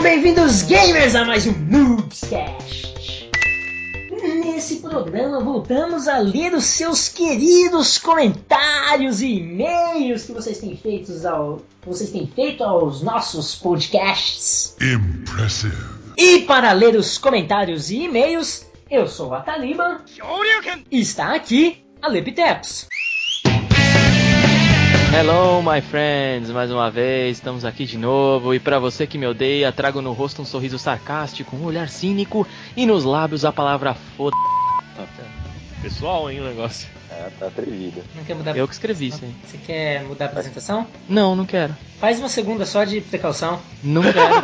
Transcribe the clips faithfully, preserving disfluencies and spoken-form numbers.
Sejam bem-vindos, gamers, a mais um Noobscast. Nesse programa voltamos a ler os seus queridos comentários e e-mails que vocês têm feito, ao, que vocês têm feito aos nossos podcasts. Impressive. E para ler os comentários e e-mails, eu sou a Taliban e está aqui a Lepitecos. Hello, my friends, mais uma vez, estamos aqui de novo, e pra você que me odeia, trago no rosto um sorriso sarcástico, um olhar cínico, e nos lábios a palavra foda... Pessoal, hein, o negócio. É, tá atrevido. Não quer mudar a Eu que escrevi isso aí. Você quer mudar a apresentação? Não, não quero. Faz uma segunda só de precaução. Não quero.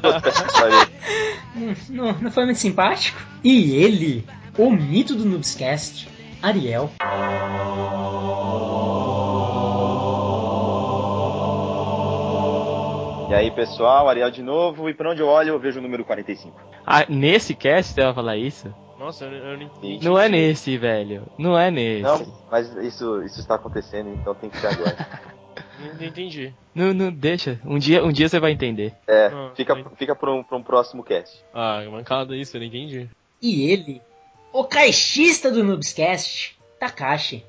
Hum, não, não foi muito simpático. E ele, o mito do Noobscast, Ariel. E aí, pessoal, Ariel de novo, e pra onde eu olho eu vejo o número quarenta e cinco. Ah, nesse cast você vai falar isso? Nossa, eu, eu não entendi. Não é nesse, velho. Não é nesse. Não, mas isso, isso está acontecendo, então tem que ser agora. Não, não entendi. Não, não, deixa. Um dia, um dia você vai entender. É, Não, fica, não. fica pra um, pra um próximo cast. Ah, mancada isso, eu não entendi. E ele, o caixista do Noobscast, Takashi.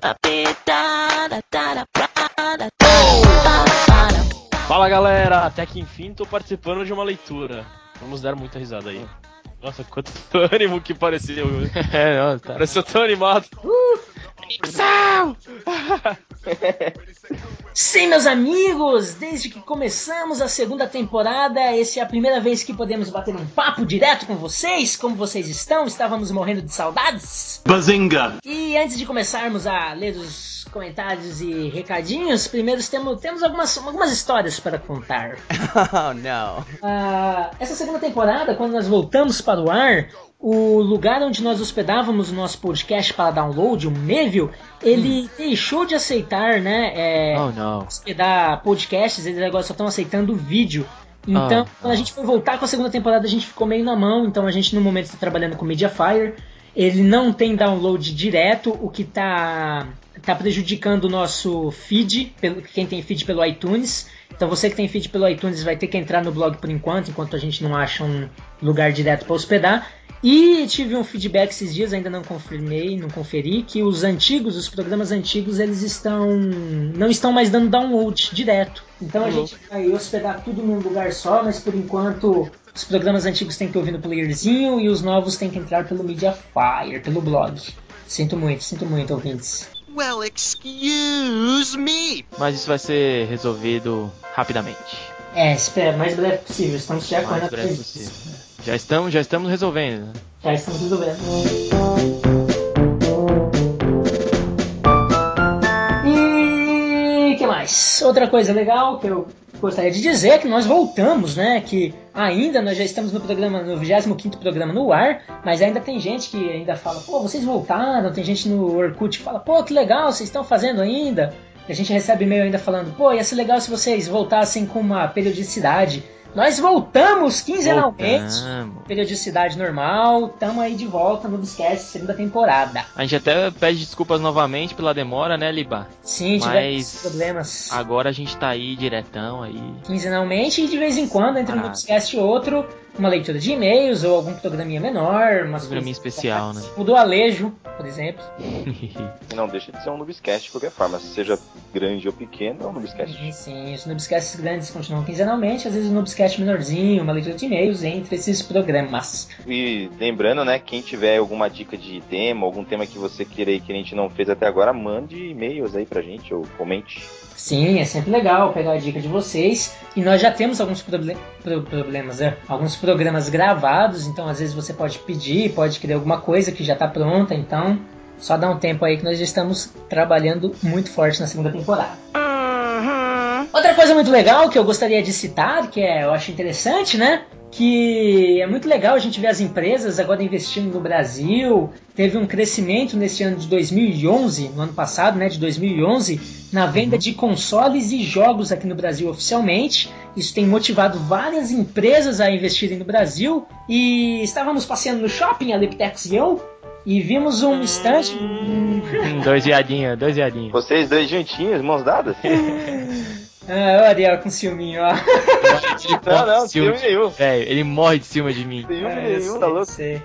Fala, galera, até que enfim tô participando de uma leitura. Vamos dar muita risada aí. Nossa, quanto ânimo que pareceu. É, não, tá. Pareceu tão animado. Animação! Sim, meus amigos, desde que começamos a segunda temporada, essa é a primeira vez que podemos bater um papo direto com vocês. Como vocês estão? Estávamos morrendo de saudades. Bazinga! E antes de começarmos a ler os comentários e recadinhos, primeiro temos, temos algumas, algumas histórias para contar. Oh, não. Ah, essa segunda temporada, quando nós voltamos para o ar, o lugar onde nós hospedávamos o nosso podcast para download, o Neville, ele hum. deixou de aceitar, né, é, oh, não. hospedar podcasts, eles agora só estão aceitando vídeo. Então, oh, quando a gente foi voltar com a segunda temporada, a gente ficou meio na mão, então a gente no momento está trabalhando com Mediafire. Ele não tem download direto, o que está tá prejudicando o nosso feed, pelo, quem tem feed pelo iTunes. Então você que tem feed pelo iTunes vai ter que entrar no blog por enquanto, enquanto a gente não acha um lugar direto para hospedar. E tive um feedback esses dias, ainda não confirmei, não conferi, que os antigos, os programas antigos, eles estão não estão mais dando download direto. Então a uhum. gente vai hospedar tudo num lugar só, mas por enquanto os programas antigos têm que ouvir no playerzinho e os novos têm que entrar pelo Mediafire, pelo blog. Sinto muito, sinto muito, ouvintes. Well, excuse me! Mas isso vai ser resolvido rapidamente. É, espera, o mais breve possível. Estamos já correndo atrás disso. Já estamos, já estamos resolvendo. Né? Já estamos resolvendo. E que mais? Outra coisa legal que eu gostaria de dizer é que nós voltamos, né? Que ainda nós já estamos no programa, no vigésimo quinto programa no ar, mas ainda tem gente que ainda fala, pô, vocês voltaram, tem gente no Orkut que fala, pô, que legal, vocês estão fazendo ainda. E a gente recebe e-mail ainda falando, pô, ia ser legal se vocês voltassem com uma periodicidade. Nós voltamos quinzenalmente, Voltamos. Periodicidade normal, tamo aí de volta no Noobscast, segunda temporada. A gente até pede desculpas novamente pela demora, né, Liba? Sim, tivemos problemas. Agora a gente tá aí diretão aí. Quinzenalmente e de vez em quando, entre um Noobscast e outro, uma leitura de e-mails ou algum programinha menor. Um programinha especial, né? O do Alejo, por exemplo. Não deixa de ser um Noobscast de qualquer forma, seja grande ou pequeno, é um Noobscast. Sim, sim, os Noobscasts grandes continuam quinzenalmente, às vezes o Noobscast menorzinho, uma leitura de e-mails entre esses programas. E lembrando, né, quem tiver alguma dica de tema, algum tema que você queira aí que a gente não fez até agora, mande e-mails aí pra gente ou comente. Sim, é sempre legal pegar a dica de vocês. E nós já temos alguns proble- pro- problemas, é, alguns programas gravados, então às vezes você pode pedir, pode querer alguma coisa que já está pronta, então só dá um tempo aí que nós já estamos trabalhando muito forte na segunda temporada. Uhum. Outra coisa muito legal que eu gostaria de citar, que é, eu acho interessante, né? Que é muito legal a gente ver as empresas agora investindo no Brasil. Teve um crescimento nesse ano de dois mil e onze, no ano passado, né, de dois mil e onze, na venda de consoles e jogos aqui no Brasil oficialmente. Isso tem motivado várias empresas a investirem no Brasil. E estávamos passeando no shopping, a Lepitex e eu, e vimos um stand... dois viadinhos, dois viadinhos. Vocês dois juntinhos, mãos dadas? Ah, o Ariel com ciúminho, ó. Não, não, ciúme ciúme nenhum. Velho, ele morre de cima de mim. Ciúme É, nenhum, eu tá sei, louco? sei.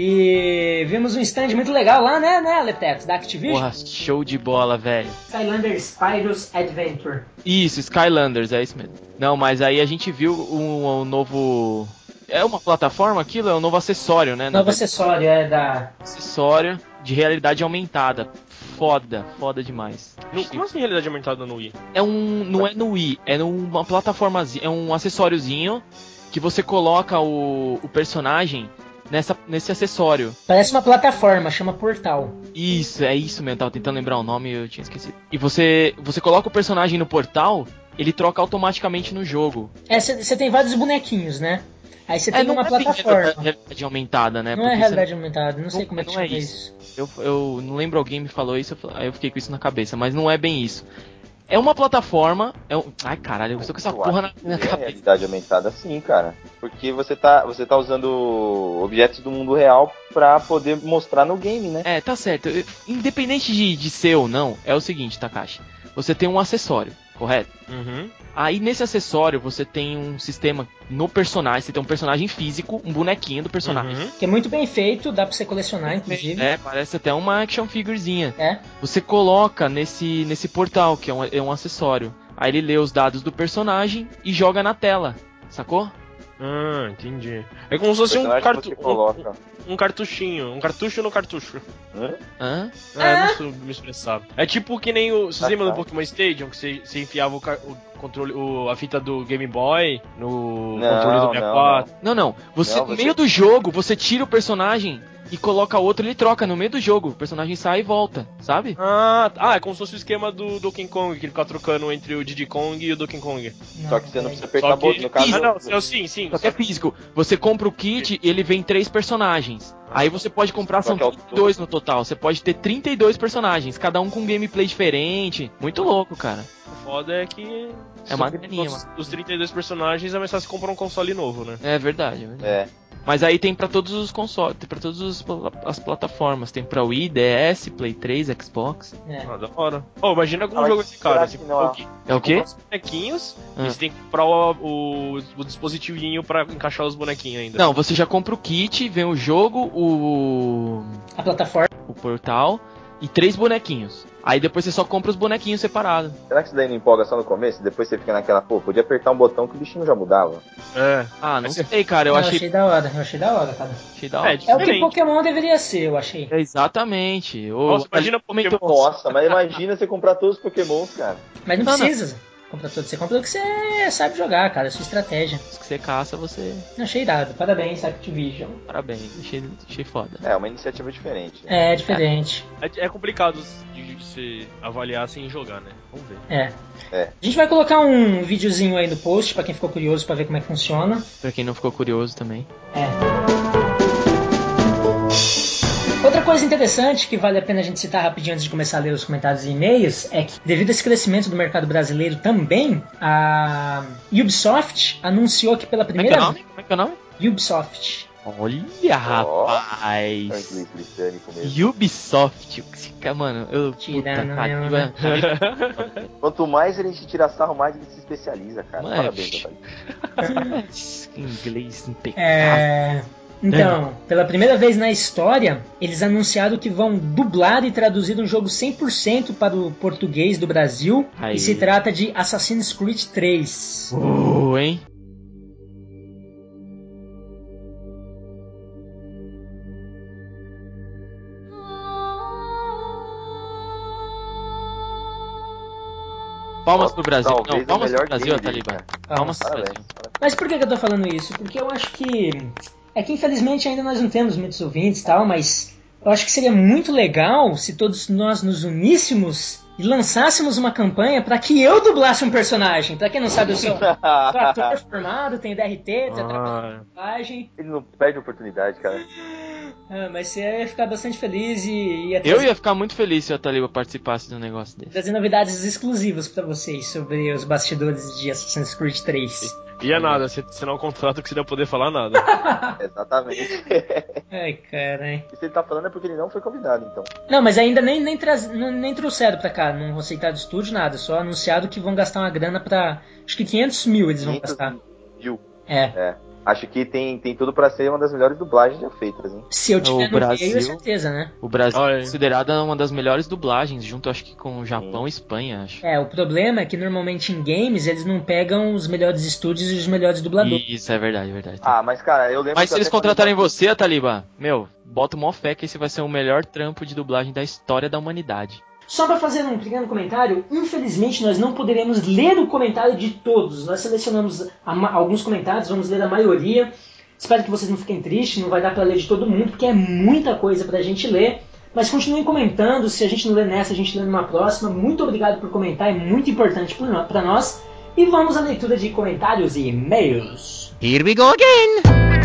E vimos um stand muito legal lá, né, né, Aletex, da Activision? Porra, show de bola, velho. Skylanders Spyro's Adventure. Isso, Skylanders, é isso mesmo. Não, mas aí a gente viu um, um novo... É uma plataforma aquilo? É um novo acessório, né? na Novo verdade. acessório, é da... Acessório de realidade aumentada. Foda, foda demais. No, como assim realidade aumentada no Wii? É um... Não é no Wii, é numa plataformazinha, é um acessóriozinho que você coloca o, o personagem nessa, nesse acessório. Parece uma plataforma, chama Portal. Isso, é isso mesmo, tava tentando lembrar o nome e eu tinha esquecido. E você, você coloca o personagem no portal, ele troca automaticamente no jogo. É, você tem vários bonequinhos, né? Aí você É, tem não uma é bem plataforma. realidade aumentada, né? Não é Porque realidade você- aumentada, não sei não- como é que não é chama isso. isso. Eu, eu não lembro, alguém me falou isso, eu fal- aí eu fiquei com isso na cabeça, mas não é bem isso. É uma plataforma, é um... Ai caralho, eu estou com essa Eu porra na acho minha que é cabeça. realidade aumentada sim, cara. Porque você tá, você tá usando objetos do mundo real pra poder mostrar no game, né? É, tá certo. Eu- Independente de, de ser ou não, é o seguinte, Takashi. Você tem um acessório, correto? Uhum. Aí nesse acessório você tem um sistema no personagem, você tem um personagem físico, um bonequinho do personagem. Uhum. Que é muito bem feito, dá pra você colecionar, inclusive. É, parece até uma action figurezinha. É. Você coloca nesse, nesse portal, que é um, é um acessório. Aí ele lê os dados do personagem e joga na tela, sacou? Ah, entendi. É como se O fosse um, personagem que cartu você coloca. um, um cartuchinho. Um cartucho no cartucho. Hã? Hã? É, não sei me expressar. É tipo que nem o. Vocês Ah, lembram tá. do Pokémon Stadium? Que você, você enfiava o, car- o controle, o, a fita do Game Boy no Não, controle do não, sessenta e quatro. Não, não. Você, Não, no você- meio do jogo, você tira o personagem e coloca outro, ele troca no meio do jogo. O personagem sai e volta, sabe? Ah, ah, é como se fosse o esquema do Donkey Kong, que ele fica trocando entre o Diddy Kong e o Donkey Kong. Só que você não precisa Só apertar que... botão. No caso, Ah, não, não, sim, sim. Só que é físico. Você compra o kit e ele vem três personagens. Aí você pode comprar, Só são que é o trinta e dois no total. Você pode ter trinta e dois personagens, cada um com um gameplay diferente. Muito louco, cara. O foda é que. É uma se graninha, os, mano. os trinta e dois personagens é mais fácil comprar um console novo, né? É verdade, é verdade. é. Mas aí tem pra todos os consoles, tem pra todas os- as plataformas. Tem pra Wii, D S, Play três, Xbox. É. Ah, da hora. Oh, imagina como Ah, jogo mas esse cara. será Você que compra não é? o quê? É o quê? Compra os bonequinhos Ah. e você tem que comprar o, o, o dispositivinho pra encaixar os bonequinhos ainda. Não, você já compra o kit, vem o jogo, o, A plataforma. o portal e três bonequinhos. Aí depois você só compra os bonequinhos separados. Será que isso daí não empolga só no começo? Depois você fica naquela, pô, podia apertar um botão que o bichinho já mudava. É. Ah, não sei, cara, eu Eu achei, achei da hora, eu achei da hora, cara. achei da hora. É, É o que diferente. Pokémon deveria ser, eu achei. É, exatamente. O- Nossa, imagina comentou- Pokémon. Nossa, mas imagina você comprar todos os Pokémons, cara. Mas não Não, não. precisa comprar tudo. Você compra o que você sabe jogar, cara. É sua estratégia. Os que você caça, você... Eu achei irado. Parabéns, Activision. Parabéns, achei, achei foda. É, uma iniciativa diferente. né? É diferente. É, é complicado de, de se avaliar sem jogar, né? Vamos ver. É. É. A gente vai colocar um videozinho aí no post pra quem ficou curioso pra ver como é que funciona. Pra quem não ficou curioso também. É. Outra coisa interessante que vale a pena a gente citar rapidinho antes de começar a ler os comentários e e-mails é que, devido a esse crescimento do mercado brasileiro também, a Ubisoft anunciou que pela Como é que é primeira o nome? Como é que é o nome? Ubisoft. Olha, É o rapaz. inglês britânico mesmo. Ubisoft. Esse cara, Mano, eu... Tirando puta, mesmo, tá- né? Quanto mais a gente tira sarro, mais ele se especializa, cara. Mano, Parabéns, Otávio. Inglês impecável. É... Então, pela primeira vez na história, eles anunciaram que vão dublar e traduzir um jogo cem por cento para o português do Brasil. Aí. E se trata de Assassin's Creed três. Uh, hein? Palmas pro Brasil. Talvez Não, o palmas pro melhor Brasil, game dele, Taliban. cara. Palmas pro Parabéns. Brasil. Mas por que que eu tô falando isso? Porque eu acho que... É que infelizmente ainda nós não temos muitos ouvintes e tal, mas eu acho que seria muito legal se todos nós nos uníssemos e lançássemos uma campanha pra que eu dublasse um personagem. Pra quem não sabe, eu sou, sou ator formado, tenho D R T, já trabalho em dublagem. Ele não perde a oportunidade, cara. Ah, mas você ia ficar bastante feliz e ia Eu trazer, ia ficar muito feliz se a Taliba participasse de um negócio desse. trazer novidades exclusivas pra vocês sobre os bastidores de Assassin's Creed três. E é nada, você assinar um contrato que você não ia poder falar nada. Exatamente. Ai, cara, hein. E se ele tá falando é porque ele não foi convidado, então. Não, mas ainda nem, nem, traz, não, nem trouxeram pra cá, não aceitaram de estúdio, nada. Só anunciado que vão gastar uma grana pra... Acho que quinhentos mil eles vão quinhentos gastar. mil. É. É. Acho que tem, tem tudo pra ser uma das melhores dublagens já feitas, hein? Se eu tiver O no Brasil- meio, é certeza, né? O Brasil Ah, é é. considerada uma das melhores dublagens, junto acho que com o Japão e Espanha, acho. É, o problema é que normalmente em games eles não pegam os melhores estúdios e os melhores dubladores. Isso, é verdade, é verdade. Ah, mas cara, eu lembro Mas que se eles até quando contratarem eu- você, Taliba, meu, bota mó fé que esse vai ser o melhor trampo de dublagem da história da humanidade. Só para fazer um pequeno comentário, infelizmente nós não poderemos ler o comentário de todos. Nós selecionamos a ma- alguns comentários, vamos ler a maioria. Espero que vocês não fiquem tristes, não vai dar para ler de todo mundo, porque é muita coisa pra gente ler. Mas continuem comentando, se a gente não ler nessa, a gente lê numa próxima. Muito obrigado por comentar, é muito importante para nós. E vamos à leitura de comentários e e-mails. Here we go again!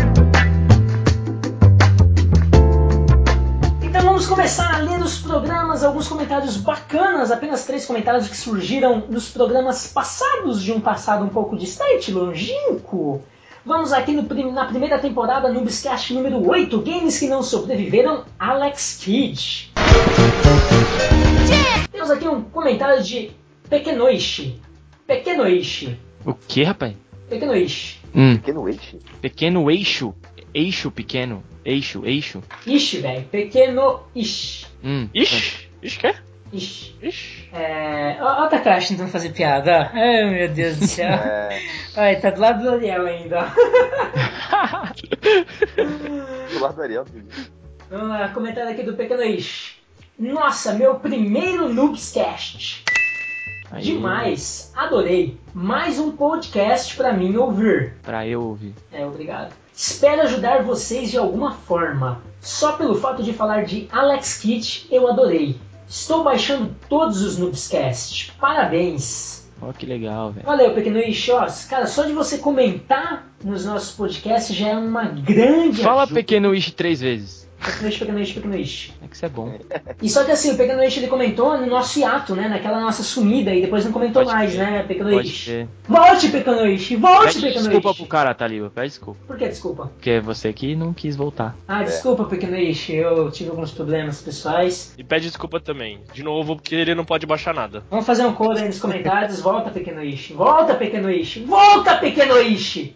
Então vamos começar a ler os programas, alguns comentários bacanas, apenas três comentários que surgiram nos programas passados, de um passado um pouco distante, longínquo. Vamos aqui no, prim- na primeira temporada, Noobscast número oito, Games que não sobreviveram, Alex Kidd. Temos aqui um comentário de Pequenoishi. Pequenoishi. O que, rapaz? Pequenoishi. Hum, Pequeno Eixe? pequeno eixo. Eixo pequeno. Eixo, eixo. Ishi, velho. Pequenoishi. Hum. Ixi, ixi, quer? Ishi. Ixi. É... Ó, ó o Takashi tentando fazer piada, ó. Ai, meu Deus do céu. É. Ai, tá do lado do Ariel ainda, ó. Do lado do Ariel. Vamos lá, comentário aqui do Pequeno Ish. Nossa, meu primeiro Noobscast. Aí, Demais, adorei. Mais um podcast pra mim ouvir. Pra eu ouvir. É, obrigado. Espero ajudar vocês de alguma forma. Só pelo fato de falar de Alex Kidd, eu adorei. Estou baixando todos os Noobscast. Parabéns. Ó, que legal, velho. Valeu, Pequeno Ish. Ó, cara, só de você comentar nos nossos podcasts já é uma grande Fala ajuda. pequeno Ishi três vezes. Pequeno Ish, Pequeno Ish, Pequeno Ish. É que isso é bom. E só que assim, o Pequeno Ish ele comentou no nosso hiato, né? Naquela nossa sumida e depois não comentou Pode mais, crer. né? Pequeno Pode Ish. ser. Volte, Pequeno Ish! Volte, Pede Pequeno desculpa Ish! pro cara, Taliba. Pede desculpa. Por que desculpa? Porque é você que não quis voltar. Ah, desculpa, Pequeno Ish. Eu tive alguns problemas pessoais. E pede desculpa também. De novo, porque ele não pode baixar nada. Vamos fazer um coro aí nos comentários. Volta, Pequeno Ish! Volta, Pequeno Ish! Volta, Pequeno Ish!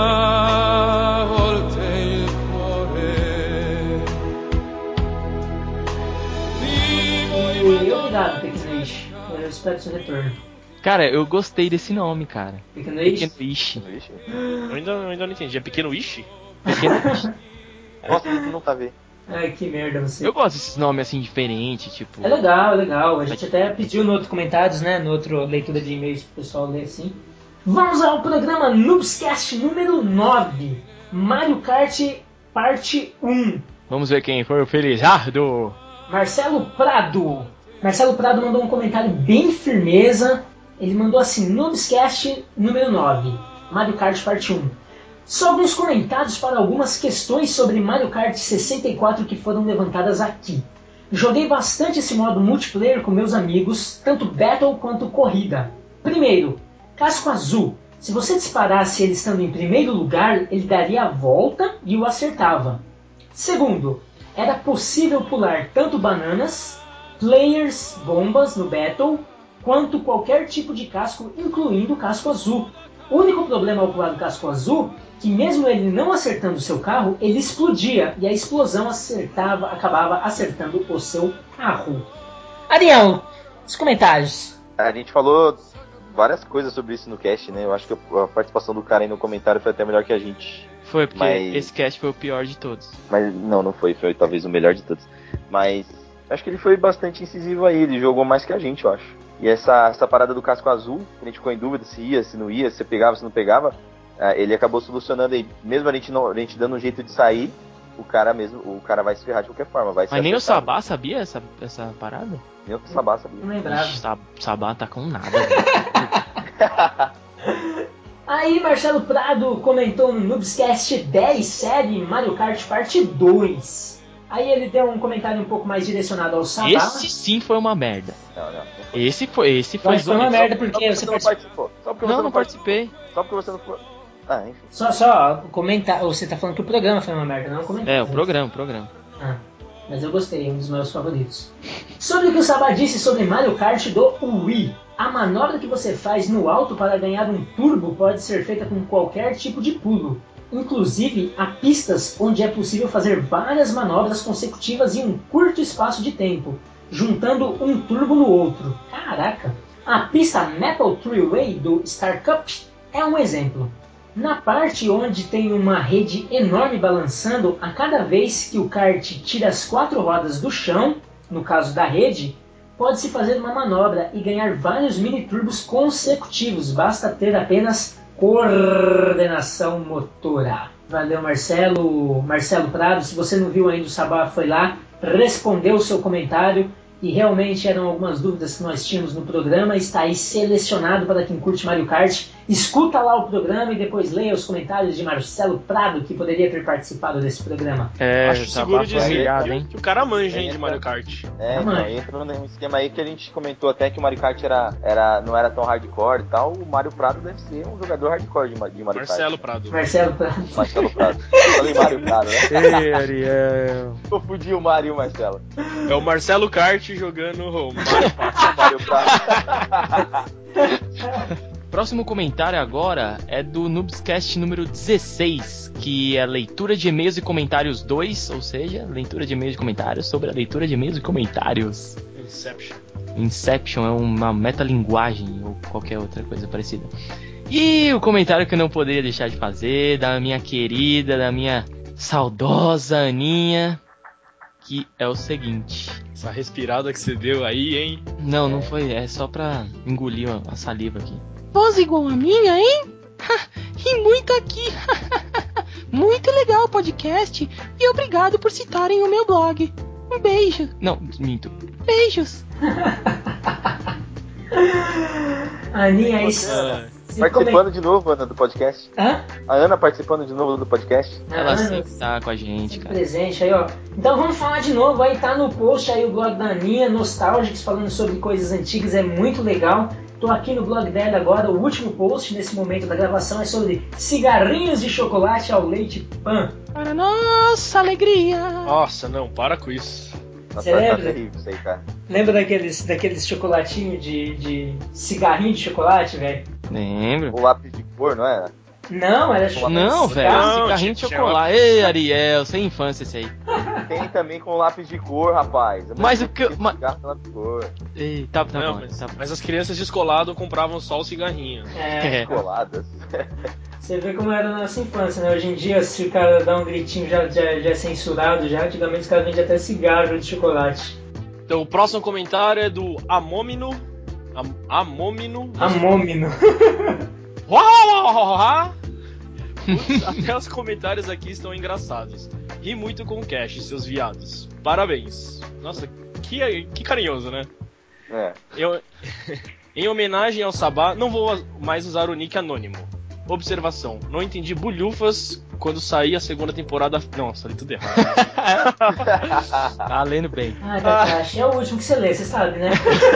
E obrigado, Pequeno Ish. Eu espero seu retorno. Cara, eu gostei desse nome, cara. Pequeno Ish? Pequeno Ishi. Eixe? Eu ainda, eu ainda não entendi. É pequeno Ishi? Pequeno Ishi. Nossa, a gente não tá vendo. Ai, que merda você. Eu gosto desses nomes assim diferentes, tipo. É legal, é legal. A gente até pediu no outro comentários, né? No outro leitura de e-mails pro pessoal ler assim. Vamos ao programa Noobscast número nove. Mario Kart Parte um. Vamos ver quem foi o Felizardo. Marcelo Prado. Marcelo Prado mandou um comentário bem firmeza. Ele mandou assim, Noobscast número nove. Mario Kart Parte um. Só alguns comentários para algumas questões sobre Mario Kart sessenta e quatro que foram levantadas aqui. Joguei bastante esse modo multiplayer com meus amigos, tanto Battle quanto Corrida. Primeiro, Casco Azul. Se você disparasse ele estando em primeiro lugar, ele daria a volta e o acertava. Segundo, era possível pular tanto bananas, players, bombas no Battle, quanto qualquer tipo de casco, incluindo o casco azul. O único problema ao pular o casco azul, que mesmo ele não acertando o seu carro, ele explodia, e a explosão acertava, acabava acertando o seu carro. Ariel, os comentários. A gente falou várias coisas sobre isso no cast, né? Eu acho que a participação do cara aí no comentário foi até melhor que a gente. Foi, porque Mas- esse cast foi o pior de todos. Mas não, não foi. Foi talvez o melhor de todos. Mas acho que ele foi bastante incisivo aí. Ele jogou mais que a gente, eu acho. E essa, essa parada do casco azul, que a gente ficou em dúvida se ia, se não ia, se pegava, se não pegava, ah, ele acabou solucionando aí. Mesmo a gente, não, a gente dando um jeito de sair, o cara mesmo, o cara vai se ferrar de qualquer forma. Vai ser Mas nem o acertado. Sabá sabia essa, essa parada? Nem o Sabá sabia. Não lembrava. Ixi, Sab- Sabá tá com nada, velho. Aí Marcelo Prado comentou no Noobscast dez série Mario Kart Parte dois. Aí ele deu um comentário um pouco mais direcionado ao Sabá. Esse sim foi uma merda. Não, não. não foi. Esse foi, esse Eu foi acho que foi uma zona- merda Só porque você não participou. participou. Só porque Não, você não não participou. participei. Só porque você não foi. Ah, enfim. Só, só comentar. Você tá falando que o programa foi uma merda, não o comentário. É, o programa, o programa. Ah, mas eu gostei, um dos meus favoritos. Sobre o que o Sabá disse sobre Mario Kart do Wii. A manobra que você faz no alto para ganhar um turbo pode ser feita com qualquer tipo de pulo. Inclusive, há pistas onde é possível fazer várias manobras consecutivas em um curto espaço de tempo, juntando um turbo no outro. Caraca! A pista Maple Tree Way do Star Cup é um exemplo. Na parte onde tem uma rede enorme balançando, a cada vez que o kart tira as quatro rodas do chão, no caso da rede, pode-se fazer uma manobra e ganhar vários mini-turbos consecutivos, basta ter apenas coordenação motora. Valeu, Marcelo. Marcelo Prado, se você não viu ainda, o Sabá foi lá, respondeu o seu comentário e realmente eram algumas dúvidas que nós tínhamos no programa. Está aí selecionado para quem curte Mario Kart. Escuta lá o programa e depois leia os comentários de Marcelo Prado, que poderia ter participado desse programa. É, Acho seguro dizer humilhado, que, hein? que o cara manja, hein, É, de Mario Kart. É, Ah, então, mãe. entra num esquema aí que a gente comentou até que o Mario Kart era, era, não era tão hardcore e tal. O Mário Prado deve ser um jogador hardcore de, Ma- de Mario Marcelo Kart. Prado. Marcelo Prado. Marcelo Prado. Falei Mário Prado, né? Ei, Ariel. Confundi o Mário e o Marcelo. É o Marcelo Kart jogando o Mario Kart. Mário Prado. Próximo comentário agora é do Noobscast número dezesseis, que é a leitura de e-mails e comentários dois, ou seja, leitura de e-mails e comentários sobre a leitura de e-mails e comentários. Inception. Inception é uma metalinguagem ou qualquer outra coisa parecida. E o comentário que eu não poderia deixar de fazer, da minha querida, da minha saudosa Aninha, que é o seguinte. Essa respirada que você deu aí, hein? Não, não foi, é só pra engolir a saliva aqui. Voz igual a minha, hein? Ri muito aqui. Muito legal o podcast e obrigado por citarem o meu blog. Um beijo. Não, minto. Beijos. Aninha, Você, isso. Ana, se participando come- de novo, Ana, do podcast. Hã? A Ana participando de novo do podcast. Ela Ah, sempre tá com a gente, sempre cara. presente aí, ó. Então vamos falar de novo, aí tá no post aí o blog da Aninha, Nostálgicos, falando sobre coisas antigas, é muito legal. Tô aqui no blog dela agora, o último post nesse momento da gravação é sobre cigarrinhos de chocolate ao leite pan. Para nossa alegria. Nossa, não, para com isso. Nossa, Você tá lembra? terrível isso aí, cara. Lembra daqueles, daqueles chocolatinhos de, de cigarrinho de chocolate, velho? Lembro. O lápis de cor, não é? Não, era chocolate. Não, velho, Não, cigarrinho de tinha- chocolate. Ei, Ariel, sem infância esse aí. Tem também com lápis de cor, rapaz. Eu Mas não o que eu- sei mas- cigarro com lápis de cor. Ei, tá, tá não, bom, mas, tá bom. mas as crianças descoladas compravam só o cigarrinho. É, É. Coladas. você vê como era a nossa infância, né? Hoje em dia, se o cara dá um gritinho já, já, já é censurado, já. Antigamente os caras vendiam até cigarro de chocolate. Então o próximo comentário é do Amômino. Am, Amômino. Amômino. Uau, uau, uau, uau. Putz, até os comentários aqui estão engraçados. Ri muito com o Cash, seus viados. Parabéns. Nossa, que, que carinhoso, né? É. Eu, em homenagem ao Sabá, não vou mais usar o nick anônimo. Observação, não entendi bulhufas quando sair a segunda temporada. Nossa, li tudo errado. Tá lendo bem. Ah, Takashi, é o último que você lê, você sabe, né?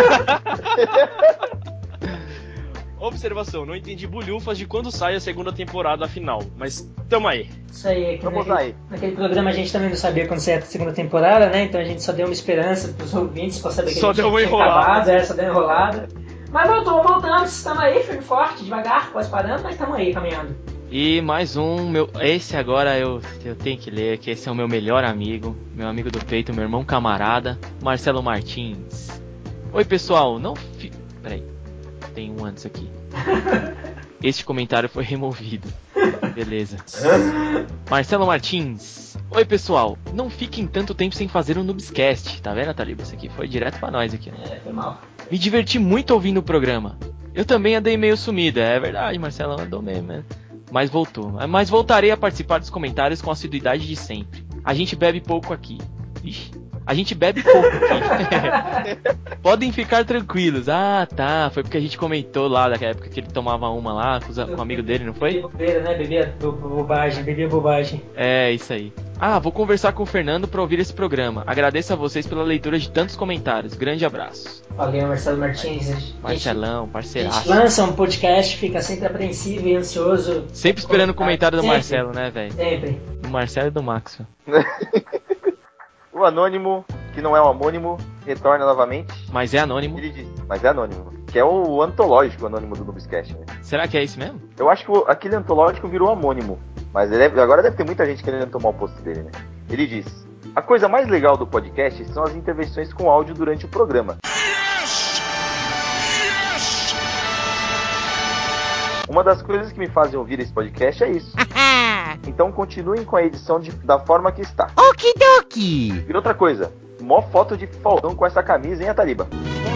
Observação, não entendi bulhufas de quando sai a segunda temporada final, mas tamo aí. Isso aí, aqui Vamos naquele, aí. naquele programa a gente também não sabia quando saía a segunda temporada, né? Então a gente só deu uma esperança pros ouvintes pra saber que Só a gente deu uma tinha enrolada. acabado, é, só deu uma enrolada. Mas voltou, voltamos, estamos aí, firme e forte, devagar, quase parando, mas estamos aí caminhando. E mais um, meu, esse agora eu, eu tenho que ler, que esse é o meu melhor amigo, meu amigo do peito, meu irmão camarada, Marcelo Martins. Oi pessoal, não fi... Peraí, tem um antes aqui. Este comentário foi removido. Beleza. Marcelo Martins. Oi pessoal, não fiquem tanto tempo sem fazer um Noobscast. Tá vendo, Taliba? Isso aqui foi direto pra nós aqui. É, foi mal. Me diverti muito ouvindo o programa. Eu também andei meio sumida, é verdade, Marcelo andou mesmo, né? Mas voltou. Mas voltarei a participar dos comentários com a assiduidade de sempre. A gente bebe pouco aqui. Ixi, a gente bebe pouco aqui. Podem ficar tranquilos. Ah, tá. Foi porque a gente comentou lá daquela época que ele tomava uma lá com, os, com o amigo dele, não foi? Bebia bobeira, né? Bebia bo- bobagem, bebia bobagem. É, isso aí. Ah, vou conversar com o Fernando pra ouvir esse programa. Agradeço a vocês pela leitura de tantos comentários. Grande abraço. Valeu, Marcelo Martins. A gente- Marcelão, A gente parceiraço. lança um podcast, fica sempre apreensivo e ansioso. Sempre esperando o comentário do Sempre, Marcelo, né, velho? Sempre. Do Marcelo e do Maxwell. O anônimo, que não é um homônimo, retorna novamente. Mas é anônimo. Ele diz, mas é anônimo. Que é o antológico anônimo do Noobscast, né? Será que é isso mesmo? Eu acho que o- aquele antológico virou homônimo. Mas ele é- agora deve ter muita gente querendo tomar o posto dele, né? Ele diz: a coisa mais legal do podcast são as intervenções com áudio durante o programa. Uma das coisas que me fazem ouvir esse podcast é isso. Então continuem com a edição de- da forma que está. Okidoki! E outra coisa, mó foto de Faldão com essa camisa, hein, Ataliba?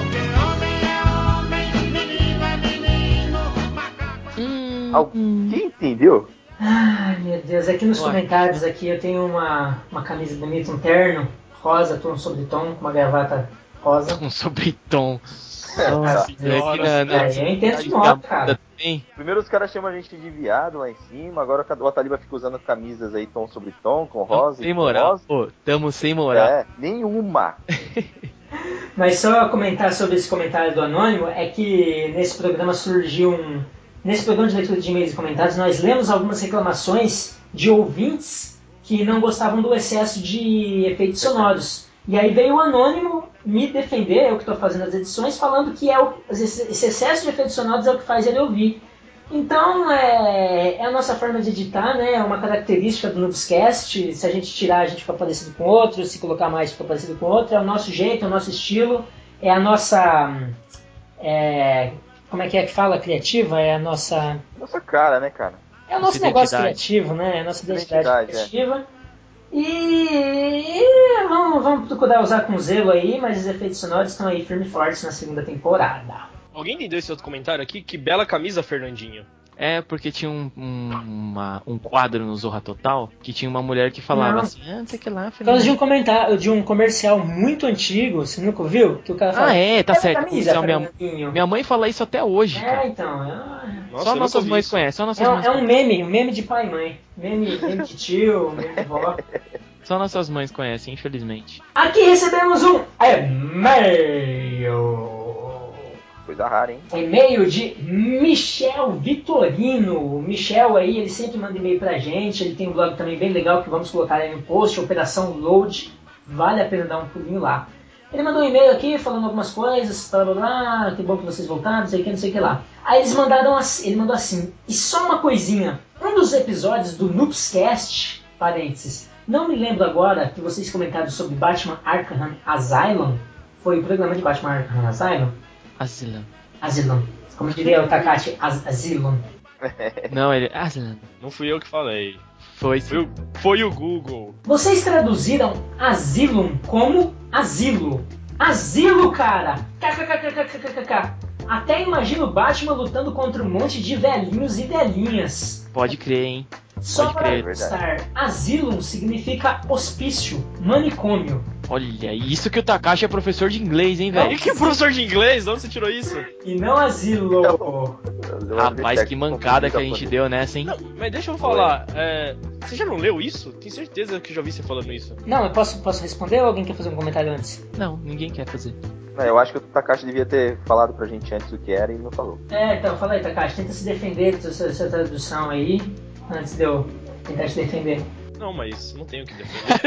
Hum, Alguém entendeu? Ai, meu Deus. Aqui nos Ué. comentários, aqui eu tenho uma, uma camisa bonita, um terno rosa, tom sobre tom, com uma gravata rosa. um sobretom. Tá. Nossa, senhora, aqui na, na, é, eu entendo de moto, cara. também. Primeiro os caras chamam a gente de viado lá em cima, agora o Ataliba fica usando camisas aí tom sobre tom, com rosa Sem e com moral. rosa. Pô, tamo sem moral. É, nenhuma. Mas só comentar sobre esse comentário do Anônimo, é que nesse programa surgiu um... Nesse programa de leitura de e-mails e comentários, nós lemos algumas reclamações de ouvintes que não gostavam do excesso de efeitos sonoros. E aí veio o Anônimo me defender, eu que estou fazendo as edições, falando que é o, esse excesso de efeitos sonoros é o que faz ele ouvir. Então, é, é a nossa forma de editar, né? É uma característica do Noobscast. Se a gente tirar, a gente fica parecido com outro. Se colocar mais, fica parecido com outro. É o nosso jeito, é o nosso estilo. É a nossa... É, como é que é que fala? Criativa? É a nossa... Nossa cara, né, cara? É o nosso Nossa negócio identidade. criativo, né? É a nossa identidade, Identidade, criativa. E vamos, vamos procurar usar com zelo aí, mas os efeitos sonoros estão aí firme e fortes na segunda temporada. Alguém entendeu esse outro comentário aqui? Que bela camisa, Fernandinho. É, porque tinha um, um, uma- um quadro no Zorra Total que tinha uma mulher que falava Não. assim, ah, não sei o que lá, Por causa de Fernando. um comentário, de um comercial muito antigo, você nunca ouviu? Que o cara fala, Ah, é, tá "Essa certo. camisa, Comercial, minha, Fernandinho." minha mãe fala isso até hoje, É, cara. então, é, Nossa, Só eu nunca nossas ouvi mães isso. conhecem, só nossas é, um, mães é um conhecem. meme, um meme de pai e mãe. Meme, meme de tio, meme de vó. Só nossas mães conhecem, infelizmente. Aqui recebemos um e-mail. Coisa rara, hein? E-mail de Michel Vitorino. O Michel aí, ele sempre manda e-mail pra gente. Ele tem um blog também bem legal que vamos colocar aí no post, Operação Load. Vale a pena dar um pulinho lá. Ele mandou um e-mail aqui falando algumas coisas, blá blá blá, que bom que vocês voltaram, não sei o que, não sei o que lá. Aí eles mandaram assim, ele mandou assim, e só uma coisinha, um dos episódios do Noobscast, parênteses, não me lembro agora que vocês comentaram sobre Batman Arkham Asylum, foi o programa de Batman Arkham Asylum? Asylum. Asylum, como diria o Takashi, As- Asylum. Não, ele... Asylum. Não fui eu que falei. Foi Foi sim. o, foi o Google. Vocês traduziram Asylum como asilo. Asilo, cara! KKKKKKK. Até imagino o Batman lutando contra um monte de velhinhos e velhinhas. Pode crer, hein. Só Pode para crer. constar, Asylum significa hospício, manicômio. Olha, isso que o Takashi é professor de inglês, hein, velho. E que professor de inglês? De onde você tirou isso? E não asilo. Rapaz, que mancada que a gente deu nessa, hein. Não, mas deixa eu falar. é, você já não leu isso? Tenho certeza que já vi você falando isso. Não, eu posso, posso responder ou alguém quer fazer um comentário antes? Não, ninguém quer fazer. Não, eu acho que o Takashi devia ter falado pra gente antes o que era e não falou. É, então, fala aí, Takashi, tenta se defender dessa tradução aí, antes de eu tentar te defender. Não, mas não tenho o que defender.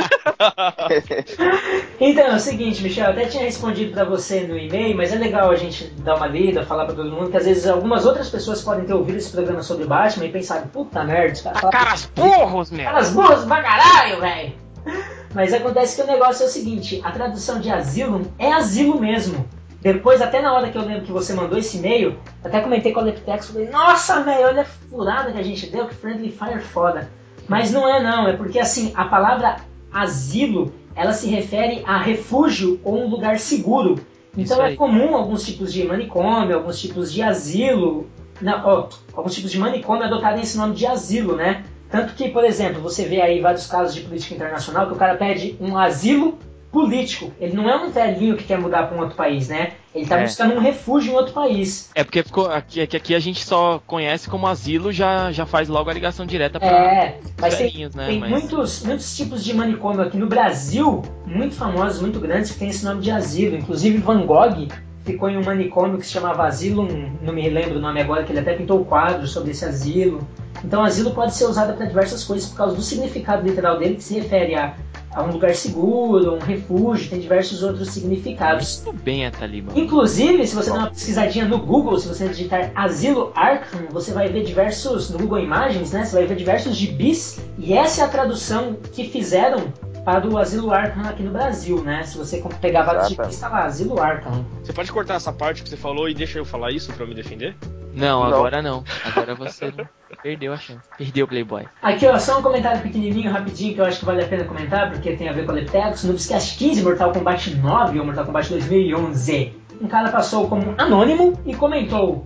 Então, é o seguinte, Michel, eu até tinha respondido pra você no e-mail, mas é legal a gente dar uma lida, falar pra todo mundo, que às vezes algumas outras pessoas podem ter ouvido esse programa sobre Batman e pensado, puta merda, esse cara fala... Caras porros, meu! Caras burros pra caralho, velho! Mas acontece que o negócio é o seguinte, a tradução de asilo é asilo mesmo. Depois, até na hora que eu lembro que você mandou esse e-mail, até comentei com a Leptex, falei, nossa, velho, olha a furada que a gente deu, que Friendly Fire foda. Mas não é não, é porque assim, a palavra asilo, ela se refere a refúgio ou um lugar seguro. Então Isso é aí. comum alguns tipos de manicômio, alguns tipos de asilo, não, ó, alguns tipos de manicômio adotarem esse nome de asilo, né? Tanto que, por exemplo, você vê aí vários casos de política internacional que o cara pede um asilo político. Ele não é um velhinho que quer mudar para um outro país, né? Ele tá É. buscando um refúgio em outro país. É porque ficou aqui, é que aqui a gente só conhece como asilo, já, já faz logo a ligação direta pra É, mas tem, velhinhos, né? tem Mas- muitos, muitos tipos de manicômio aqui no Brasil, muito famosos, muito grandes, que tem esse nome de asilo. Inclusive Van Gogh ficou em um manicômio que se chamava Asilo, não me lembro o nome agora, que ele até pintou quadros sobre esse asilo. Então asilo pode ser usado para diversas coisas por causa do significado literal dele, que se refere a, a um lugar seguro, um refúgio, tem diversos outros significados. Muito bem, Ataliba. Inclusive, se você der uma pesquisadinha no Google, se você digitar Asilo Arkham, você vai ver diversos, no Google Imagens, né? Você vai ver diversos gibis, e essa é a tradução que fizeram para o Asilo Arkham aqui no Brasil, né? Se você pegar vários Exato. gibis, tá lá, Asilo Arkham. Você pode cortar essa parte que você falou e deixa eu falar isso pra eu me defender? Não, Não. agora não. Agora você não. Perdeu a chance. Perdeu o Playboy. Aqui, ó, só um comentário pequenininho, rapidinho, que eu acho que vale a pena comentar, porque tem a ver com a Leptex. No Noobscast quinze, Mortal Kombat nove, ou Mortal Kombat dois mil e onze, um cara passou como anônimo e comentou: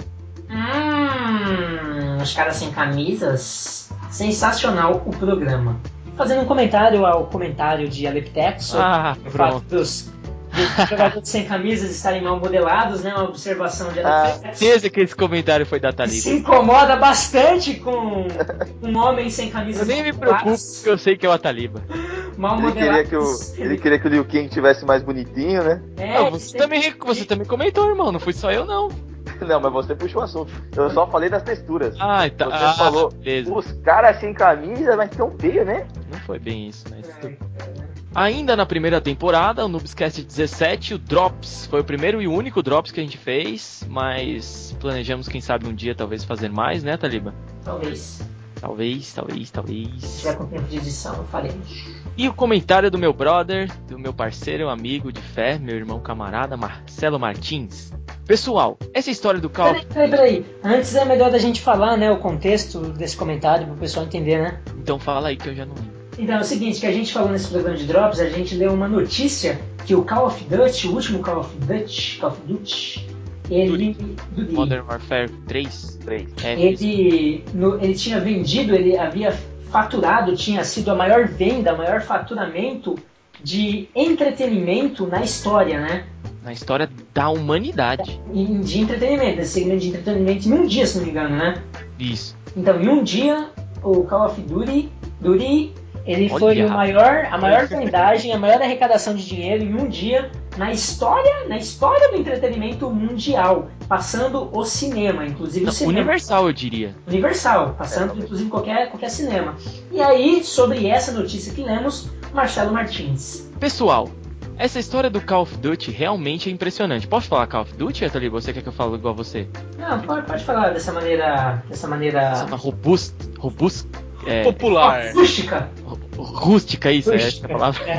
Hum, os caras sem camisas? Sensacional o programa. Fazendo um comentário ao comentário de Aleptex sobre Ah, o fato pronto. dos, dos jogadores sem camisas estarem mal modelados, né? Uma observação de Ah, Aleptex. Certeza que esse comentário foi da Se Ataliba. incomoda bastante com um homem sem camisa. Eu nem me preocupo, porque eu sei que é o Ataliba. Mal Ele queria, que o, modelados. ele queria que o Liu Kang tivesse mais bonitinho, né? É, Não, eles você, têm- também, você também comentou, irmão. Não fui só eu, não. Não, mas você puxou o assunto. Eu só falei das texturas. Ah, tá. Você Ah, falou, beleza. os caras sem camisa, mas tão feio, né? Não foi bem isso, mas tudo. Ainda na primeira temporada, o Noobscast dezessete, o Drops. Foi o primeiro e único Drops que a gente fez, mas planejamos, quem sabe, um dia talvez fazer mais, né, Taliba? Talvez. Talvez, talvez, Se talvez. tiver com tempo de edição, faremos. E o comentário do meu brother, do meu parceiro, amigo de fé, meu irmão camarada, Marcelo Martins. Pessoal, essa história do Call Peraí, peraí, peraí. Antes é melhor da gente falar, né, o contexto desse comentário, pro pessoal entender, né? Então fala aí que eu já não lembro. Então, é o seguinte, que a gente falou nesse programa de Drops, a gente leu uma notícia que o Call of Duty, o último Call of Duty, Call of Duty, ele... Duty. Modern Warfare três. Três. É, isso. Ele, no, ele tinha vendido, ele havia faturado, tinha sido a maior venda, o maior faturamento de entretenimento na história, né? Na história da humanidade. Em- De entretenimento, nesse segmento de entretenimento, em um dia, se não me engano, né? Isso. Então, em um dia, o Call of Duty, Duty ele Olha, foi o rapaz. maior, a maior vendagem, a maior arrecadação de dinheiro em um dia na história, na história do entretenimento mundial, passando o cinema, inclusive Não, o cinema. universal, eu diria. Universal, passando É, inclusive qualquer, qualquer cinema. E aí, sobre essa notícia que lemos, Marcelo Martins. Pessoal, essa história do Call of Duty realmente é impressionante. Posso falar Call of Duty, Atali? Você quer que eu fale igual a você? Não, pode, pode falar dessa maneira, dessa maneira Essa robusta, robusta, é, Popular. rústica. rústica, isso, é essa Rústica. a palavra? É.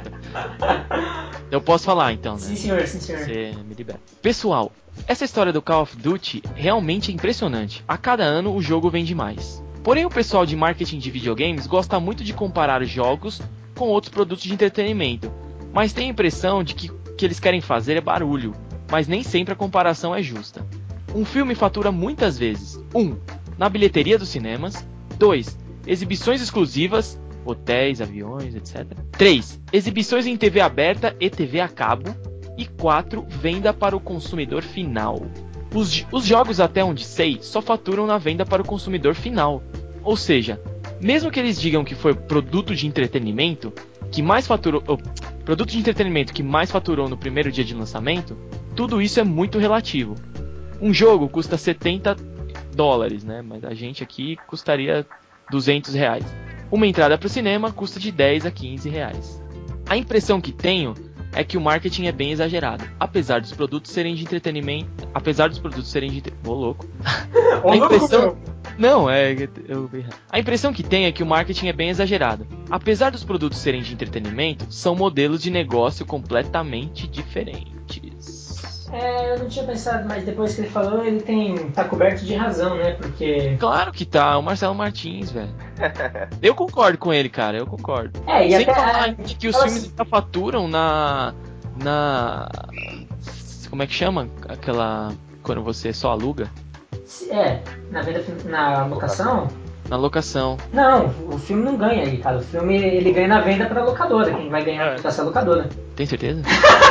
Eu posso falar então, né? Sim, senhor, sim, senhor. Você me libera. Pessoal, essa história do Call of Duty realmente é impressionante. A cada ano o jogo vende mais. Porém, o pessoal de marketing de videogames gosta muito de comparar jogos com outros produtos de entretenimento, mas tem a impressão de que o que eles querem fazer é barulho, mas nem sempre a comparação é justa. Um filme fatura muitas vezes: um Na bilheteria dos cinemas. dois Exibições exclusivas, hotéis, aviões, etcétera. três Exibições em T V aberta e T V a cabo. E quatro Venda para o consumidor final. Os, os jogos, até onde sei, só faturam na venda para o consumidor final. Ou seja, mesmo que eles digam que foi produto de entretenimento que mais faturou, oh, produto de entretenimento que mais faturou no primeiro dia de lançamento, tudo isso é muito relativo. Um jogo custa setenta dólares, né? Mas a gente aqui custaria duzentos reais. Uma entrada para o cinema custa de dez a quinze reais. A impressão que tenho é que o marketing é bem exagerado, apesar dos produtos serem de entretenimento, apesar dos produtos serem de, entre... Ô, louco. Ô, A louco, impressão, meu. não, é, eu... a impressão que tenho é que o marketing é bem exagerado. Apesar dos produtos serem de entretenimento, são modelos de negócio completamente diferentes. É, eu não tinha pensado, mas depois que ele falou, ele tem tá coberto de razão, né? Porque Claro que tá, o Marcelo Martins, velho. Eu concordo com ele, cara, eu concordo. é, e Sem até falar a- que os elas- filmes já faturam na. na. Como é que chama? Aquela. Quando você só aluga? é, na venda fin- na locação, Na locação. Não, o filme não ganha aí, cara. O filme ele ganha na venda pra locadora. Quem vai ganhar É. vai ser a locadora. Tem certeza?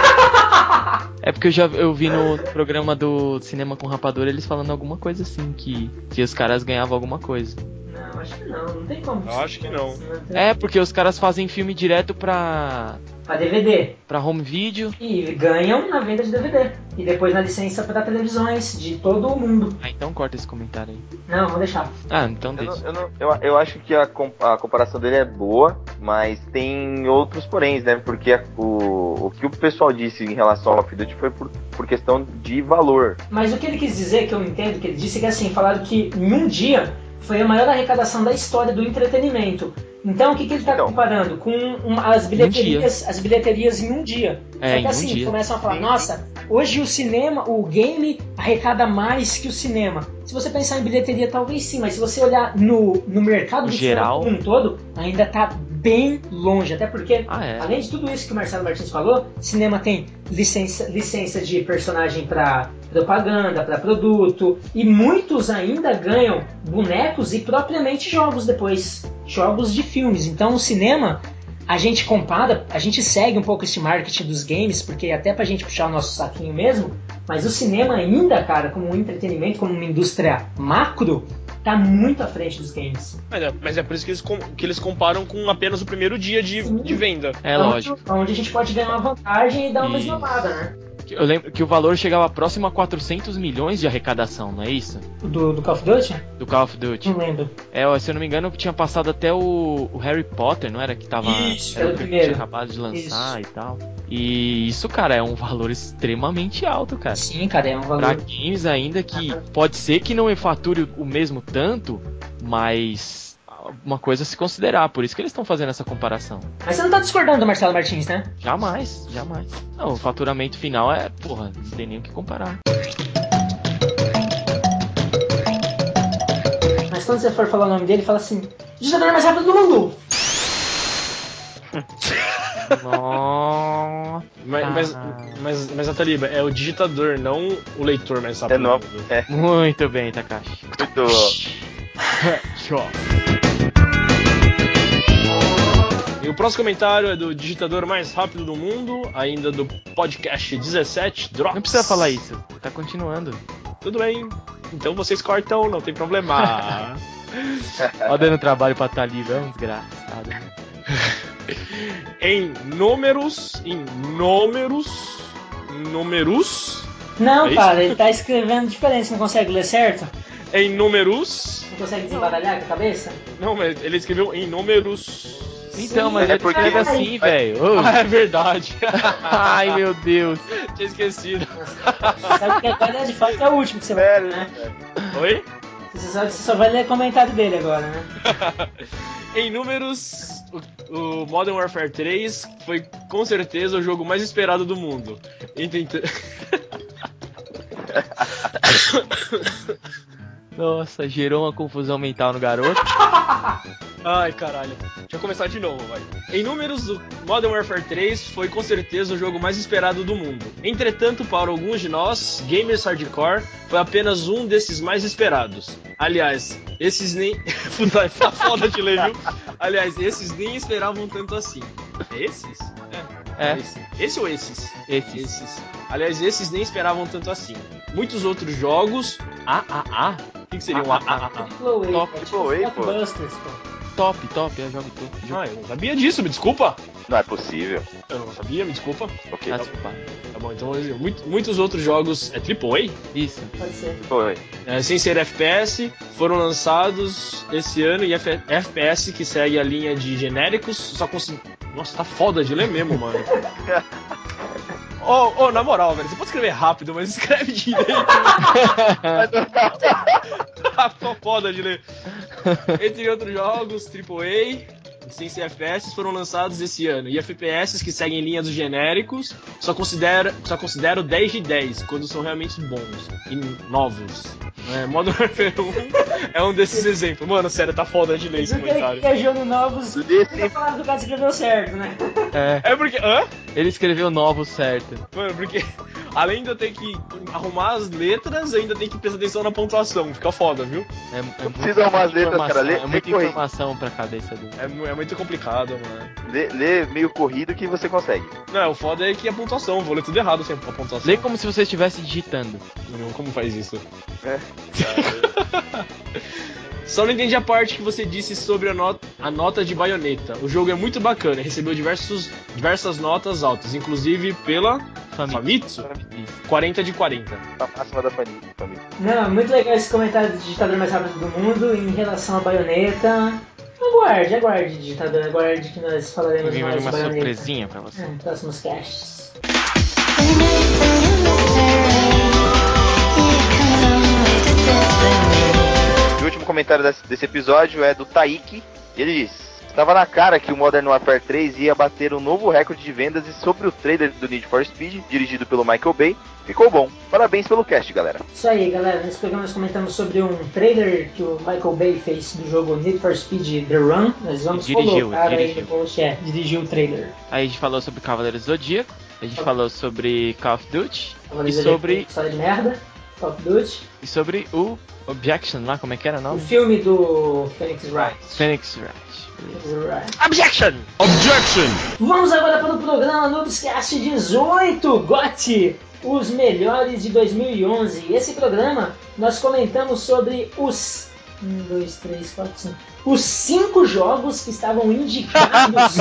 É porque eu já eu vi no programa do Cinema com Rapadura eles falando alguma coisa assim, que, que os caras ganhavam alguma coisa. Não, acho que não. Não tem como. Eu acho que não. É, porque os caras fazem filme direto pra, Pra D V D. pra home video. E ganham na venda de D V D. E depois na licença pra televisões de todo o mundo. Ah, então corta esse comentário aí. Não, vou deixar. Ah, então Eu, não- deixa. eu, não- eu, eu acho que a, com- a comparação dele é boa, mas tem outros poréns, né? Porque a- o, o que o pessoal disse em relação ao Call of Duty foi por, por questão de valor. Mas o que ele quis dizer, que eu entendo que ele disse, é que assim, falaram que em um dia foi a maior arrecadação da história do entretenimento. Então o que, que ele está Então. comparando? Com um- as bilheterias, as bilheterias em um dia. É, Só em que um assim, dia. começam a falar, Sim. nossa, hoje o cinema, o game arrecada mais que o cinema. Se você pensar em bilheteria, talvez sim, mas se você olhar no, no mercado No do geral. cinema como um todo, ainda está bem longe. Até porque, Ah, é. além de tudo isso que o Marcelo Martins falou, cinema tem licença, licença de personagem para propaganda, para produto, e muitos ainda ganham bonecos e propriamente jogos depois, jogos de filmes. Então o cinema, a gente compara, a gente segue um pouco esse marketing dos games, porque até pra gente puxar o nosso saquinho mesmo, mas o cinema ainda, cara, como um entretenimento, como uma indústria macro, tá muito à frente dos games. Mas é, mas é por isso que eles, com- que eles comparam com apenas o primeiro dia de, Sim. de venda. É Onde- lógico. Onde a gente pode ganhar uma vantagem e dar uma Isso. esnopada, né? Eu lembro que o valor chegava próximo a quatrocentos milhões de arrecadação, não é isso? Do, do Call of Duty? Do Call of Duty. Não lembro. É, ó, se eu não me engano, tinha passado até o, o Harry Potter, não era? Que tava. Isso, era era o o que primeiro. tinha acabado de lançar Isso. e tal. E isso, cara, é um valor extremamente alto, cara. Sim, cara, é um Pra valor. games ainda que pode ser que não fature o mesmo tanto, mas uma coisa a se considerar, por isso que eles estão fazendo essa comparação. Mas você não tá discordando do Marcelo Martins, né? Jamais, jamais. Não, o faturamento final é, porra, não tem nem o que comparar. Mas quando você for falar o nome dele, fala assim: digitador mais rápido do mundo! Nossa. Mas, mas, mas, mas Ataliba, é o digitador, não o leitor mais rápido. É novo. do mundo. É, Muito bem, Takashi. muito. Tchau. E o próximo comentário é do digitador mais rápido do mundo, ainda do podcast dezessete, Drops. Não precisa falar isso, tá continuando. Tudo bem, então vocês cortam, não tem problema. Ó, dando trabalho pra Taliba, é um desgraçado. Em números, em números, números, Não, É isso? cara, ele tá escrevendo diferente, você não consegue ler certo? em números, Não consegue desembaralhar com a cabeça? não, mas ele escreveu em números. Então, Sim, mas é ele porque- escreve assim, velho. Ô. Ah, é verdade. Ai, meu Deus. Tinha esquecido. Sabe que agora de fato é o último que você vai Sério, ler, né? Oi? Você sabe que você só vai ler comentário dele agora, né? Em números, o, o Modern Warfare três foi com certeza o jogo mais esperado do mundo. Entretanto, Nossa, gerou uma confusão mental no garoto. ai caralho, deixa eu começar de novo, vai. Em números, o Modern Warfare três foi com certeza o jogo mais esperado do mundo. Entretanto, para alguns de nós, gamers hardcore, foi apenas um desses mais esperados. Aliás, esses nem... Puta, tá foda de ler, viu? Aliás, esses nem esperavam tanto assim. É esses? É. É. Esse, esse ou esses? Esses. Esses. Aliás, esses nem esperavam tanto assim. Muitos outros jogos... Ah, ah, ah? O que, que seria um ah, ah, ah? Triple A, Top, é tipo Triple A, pô. Blockbusters, pô. Top, top, eu jogo top. Ah, eu não sabia disso, me desculpa. Não é possível. Eu não sabia, me desculpa. Ok. Ah, desculpa. Tá bom, então muito- muitos outros jogos é Triple Isso. Pode ser. Foi. A, é, sem ser F P S, foram lançados esse ano e F- FPS que segue a linha de genéricos, só consegui... Nossa, tá foda de ler mesmo, mano. Ô, ô, na moral, velho, você pode escrever rápido, mas escreve direito. Tá foda de ler. Entre outros jogos, Triple A, sem ser F P S, foram lançados esse ano. E F P S que seguem linha dos genéricos, só considero, só considero dez de dez, quando são realmente bons e novos. É, Modern Warfare um é um desses exemplos. Mano, sério, tá foda de ler esse Porque ele comentário. viajou no Novos, Desse- não falava que o cara escreveu certo, né? É, É porque... Hã? ele escreveu novo certo. Mano, porque... Além de eu ter que arrumar as letras, ainda tem que prestar atenção na pontuação. Fica foda, viu? É, é Não precisa arrumar as letras, cara. Lê, é muita lê corrido. informação pra cabeça dele. É, mu- é muito complicado, mano. Lê, lê meio corrido que você consegue. Não, o foda é que a pontuação. Vou ler tudo errado sempre a pontuação. Lê como se você estivesse digitando. Não, como faz isso? É. Só não entendi a parte que você disse sobre a nota, a nota de Bayonetta. O jogo é muito bacana, recebeu diversos, diversas notas altas, inclusive pela Famitsu. quarenta de quarenta. A máxima da família. família. Não, muito legal esse comentário do digitador mais rápido do mundo em relação à baioneta. Aguarde, aguarde, digitador, aguarde que nós falaremos Vim mais de uma baioneta. surpresinha pra você. É, próximos casts. E o último comentário desse, desse episódio é do Taiki. E ele diz: estava na cara que o Modern Warfare três ia bater um novo recorde de vendas e sobre o trailer do Need for Speed, dirigido pelo Michael Bay, ficou bom. Parabéns pelo cast, galera. Isso aí, galera. Nesse programa nós comentamos sobre um trailer que o Michael Bay fez do jogo Need for Speed The Run. Nós vamos Dirigiu, colocar dirigiu. aí no post. É, dirigiu o trailer. Aí a gente falou sobre Cavaleiros do Zodíaco, a gente falou sobre Call of Duty e Sobre... sobre, História de merda. Call of Duty. e sobre o Objection lá, como é que era o O nome? filme do Phoenix Wright. Phoenix Wright. Phoenix Wright. Objection! Objection! Vamos agora para o programa Noobscast dezoito, G O T, os melhores de dois mil e onze. Esse programa nós comentamos sobre os um, dois, três, quatro, cinco. Os cinco jogos que estavam indicados.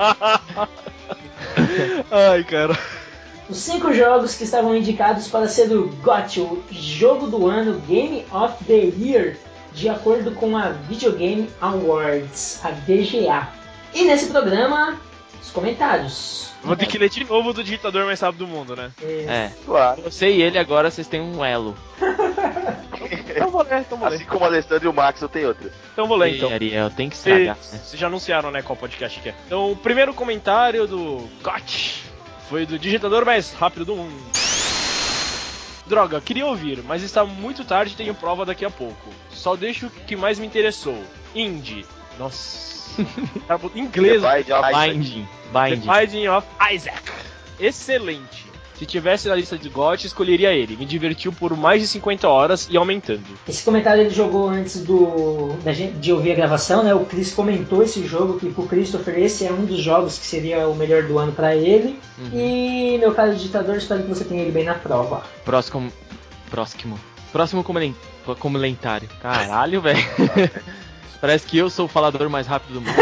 Ai, cara. Os cinco jogos que estavam indicados para ser o G O T, o jogo do ano, Game of the Year, de acordo com a Video Game Awards, a V G A. E nesse programa, os comentários. Vou ter que ler de novo do digitador mais rápido do mundo, né? É. Claro. Você e ele agora vocês têm um elo. Então vou ler, então vou Assim ler. como o Alessandro e o Max, eu tenho outra. Então vou ler, E, então. Ariel, tem que estragar, né? Vocês já anunciaram, né, qual podcast que é. Então, o primeiro comentário do G O T foi do digitador mais rápido do mundo. Droga, queria ouvir, mas está muito tarde e tenho prova daqui a pouco. Só deixo o que mais me interessou. Indie. Nossa. Inglês. The Binding of Isaac. Binding. The Binding. Binding of Isaac. Excelente. Se tivesse na lista de G O T, escolheria ele. Me divertiu por mais de cinquenta horas e aumentando. Esse comentário ele jogou antes do da gente, de ouvir a gravação, né? O Chris comentou esse jogo que pro Christopher esse é um dos jogos que seria o melhor do ano pra ele. Uhum. E meu caro digitador, espero que você tenha ele bem na prova. Próximo. Próximo. Próximo comen- comentário. Caralho, velho. Parece que eu sou o falador mais rápido do mundo.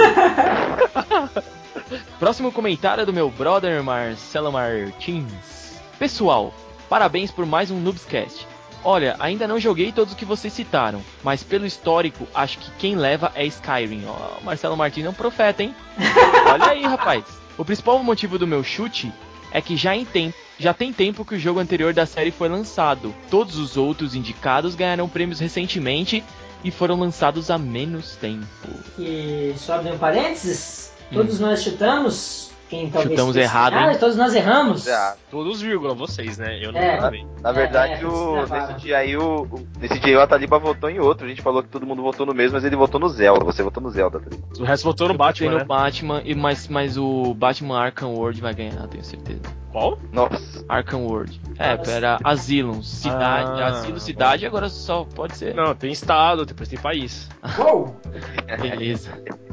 Próximo comentário é do meu brother Marcelo Martins. Pessoal, parabéns por mais um Noobscast. Olha, ainda não joguei todos que vocês citaram, mas pelo histórico, acho que quem leva é Skyrim. Ó, Marcelo Martins é um profeta, hein? Olha aí, rapaz. O principal motivo do meu chute é que já, em tempo, já tem tempo que o jogo anterior da série foi lançado. Todos os outros indicados ganharam prêmios recentemente e foram lançados há menos tempo. E só abrir um parênteses, todos nós chutamos. Quem talvez Chutamos fosse- errado, Ah, hein? todos nós erramos. Ah, Todos vírgula, vocês, né? Eu não É. gravei. na verdade, É, é, o, isso nesse dia aí, o, o- nesse dia aí o Ataliba votou em outro. A gente falou que todo mundo votou no mesmo, mas ele votou no Zelda. Você votou no Zelda, Ataliba. O resto votou no Batman, Tem no né? Batman, e- mas, mas o Batman Arkham World vai ganhar, tenho certeza. Qual? Nossa. Arkham World. É, era Asylum, cidade, Ah, asilo, cidade, agora só pode ser. Não, tem estado, depois tem país. Uou! Beleza.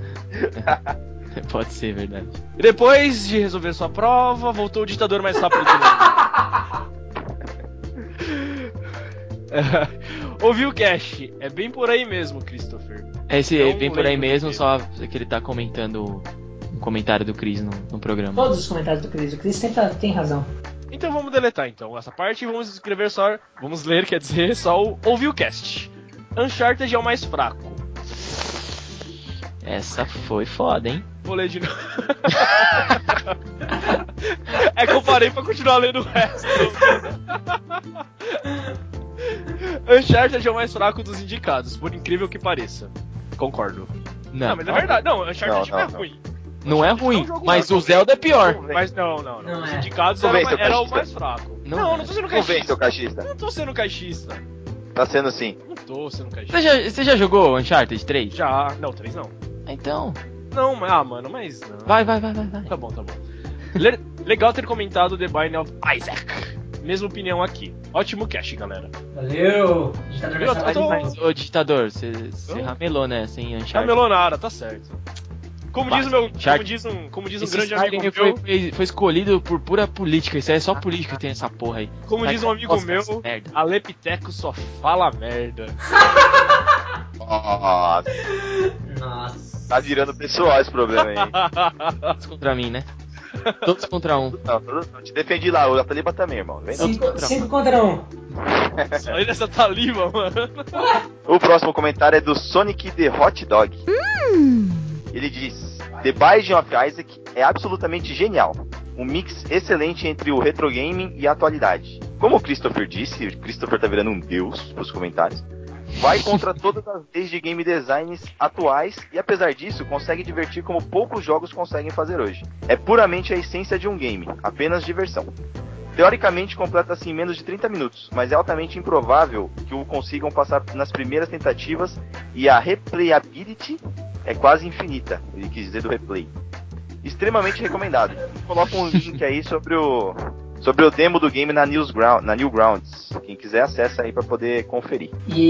Pode ser, verdade. E depois de resolver sua prova, voltou o ditador mais rápido do mundo. Ouviu o cast? É bem por aí mesmo, Christopher. Esse Então, vem por aí lembro mesmo, dele. só que ele tá comentando um comentário do Chris no, no programa. Todos os comentários do Chris. O Chris tem, tem razão. Então vamos deletar então essa parte e vamos escrever só. Vamos ler, quer dizer, só o Ouviu o cast. Uncharted é o mais fraco. Essa foi foda, hein? Vou ler de novo. É que eu parei pra continuar lendo o resto. Uncharted é o mais fraco dos indicados, por incrível que pareça. Concordo. Não, Não, mas é verdade. Não, Uncharted Não, não, não, é ruim. Não é Uncharted ruim, é um jogo mas bom. o Zelda é pior. Mas não, não, não. Não Os é. indicados Não era, vem, seu era o cachista. mais fraco. Não Não, é. não tô sendo Não vem, caixista. seu cachista. Não tô sendo caixista. Tá sendo assim. Não tô sendo caixista. Você já, você já jogou Uncharted três? Já. Não, três não. Então, Não, mas- ah, mano, mas não. vai, vai, vai, vai, vai. Tá bom, tá bom. Le- legal ter comentado The Binding of Isaac. mesma opinião aqui. Ótimo cast, galera. Valeu! Digitador Eu vai tô- Mas, ô ditador, você Eu- ramelou, né? Sem Tá Uncharted. melonada, tá certo. Como diz o meu, como Uncharted. diz um, como diz um Esse grande Skyrim amigo foi, meu, foi, foi escolhido por pura política. Isso aí é só política que tem essa porra aí. como Vai diz um com amigo bosta meu, essa merda. a Lepiteco só fala merda. Nossa, Nossa. tá virando pessoal esse problema aí. Todos contra mim, né? Todos contra um. Não, eu te defendi lá, o Ataliba também, irmão. Vem não. Cinco, cinco contra um. Olha essa taliba, mano. O próximo comentário é do Sonic the Hot Dog. Ele diz: The Binding of Isaac é absolutamente genial. Um mix excelente entre o retro gaming e a atualidade. Como o Christopher disse, o Christopher tá virando um deus nos comentários. Vai contra todas as leis de game designs atuais e, apesar disso, consegue divertir como poucos jogos conseguem fazer hoje. É puramente a essência de um game, apenas diversão. Teoricamente completa-se em menos de trinta minutos, mas é altamente improvável que o consigam passar nas primeiras tentativas e a replayability é quase infinita, ele quis dizer do replay. Extremamente recomendado. Coloca um link aí sobre o, sobre o demo do game na, Newsground, na Newgrounds. Quem quiser acessa aí pra poder conferir.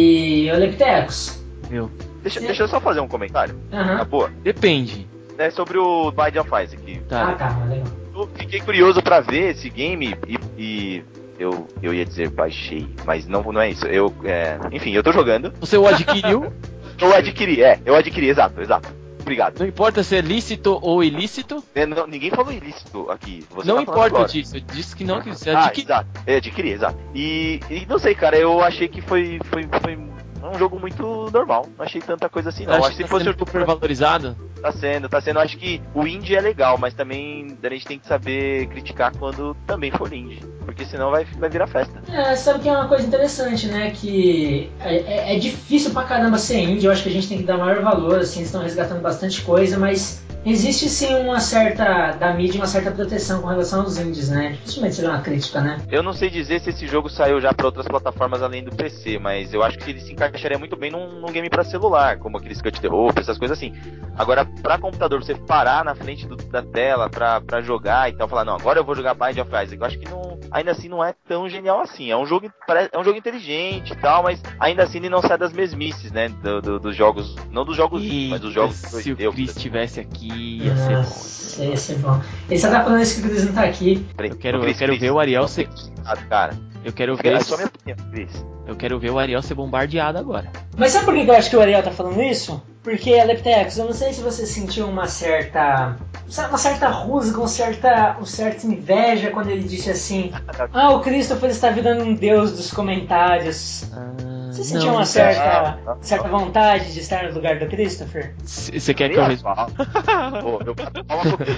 E o Leptecos. Meu. Deixa, deixa eu só fazer um comentário, Aham. na boa. Depende. É sobre o Binding of Isaac. Tá. Ah, tá, legal. Eu fiquei curioso pra ver esse game e, e eu, eu ia dizer baixei, mas não, não é isso. Eu, é, enfim, eu tô jogando. Você o adquiriu, Eu adquiri, é, eu adquiri, exato, exato. Obrigado. não importa se é lícito ou ilícito. É, não, ninguém falou ilícito aqui. Você Não tá falando importa agora. disso. Eu disse que não, que você Ah, adquiriu. exato. Eu adquiri, exato. E, e não sei, cara, eu achei que foi, foi, foi um jogo muito normal. Não achei tanta coisa assim, não. Acho Acho que que se tá fosse sendo um jogo super valorizado. Tá sendo, tá sendo. Acho que o indie é legal, mas também a gente tem que saber criticar quando também for indie. Porque senão vai, vai virar festa. É, sabe que é uma coisa interessante, né? Que é, é- é difícil pra caramba ser indie. Eu acho que a gente tem que dar maior valor, assim, eles estão resgatando bastante coisa, mas existe sim uma certa, da mídia, uma certa proteção com relação aos indies, né? Dificilmente seria uma crítica, né? Eu não sei dizer se esse jogo saiu já pra outras plataformas além do P C, mas eu acho que ele se encaixaria muito bem num, num game pra celular, como aqueles Cut the Rope, essas coisas assim. Agora, pra computador, você parar na frente do- da tela pra, pra jogar e tal, falar, não, agora eu vou jogar Binding of Isaac, eu acho que não, ainda assim não é tão genial assim. É um jogo, pare- é um jogo inteligente e tal, mas ainda assim ele não sai das mesmices, né, do- do- dos jogos, não dos jogos, mas dos jogos Eita, dois se o D. Chris estivesse aqui, ia ser bom. Nossa, ia ser bom. Ele só tá falando isso que o Chris não tá aqui. Eu quero, eu quero ver o Ariel ser. Cara, Eu quero é ver. só minha opinião, Chris. Eu quero ver o Ariel ser bombardeado agora. Mas sabe por que eu acho que o Ariel tá falando isso? Porque, Leptex, eu não sei se você sentiu uma certa... uma certa rusga, uma certa, uma certa inveja quando ele disse assim: ah, o Christopher está virando um deus dos comentários. Ah, Você sentiu não, uma certa, não, não. certa vontade de estar no lugar do Christopher? Você quer que eu responda? Pô, eu bato palma pro Cris.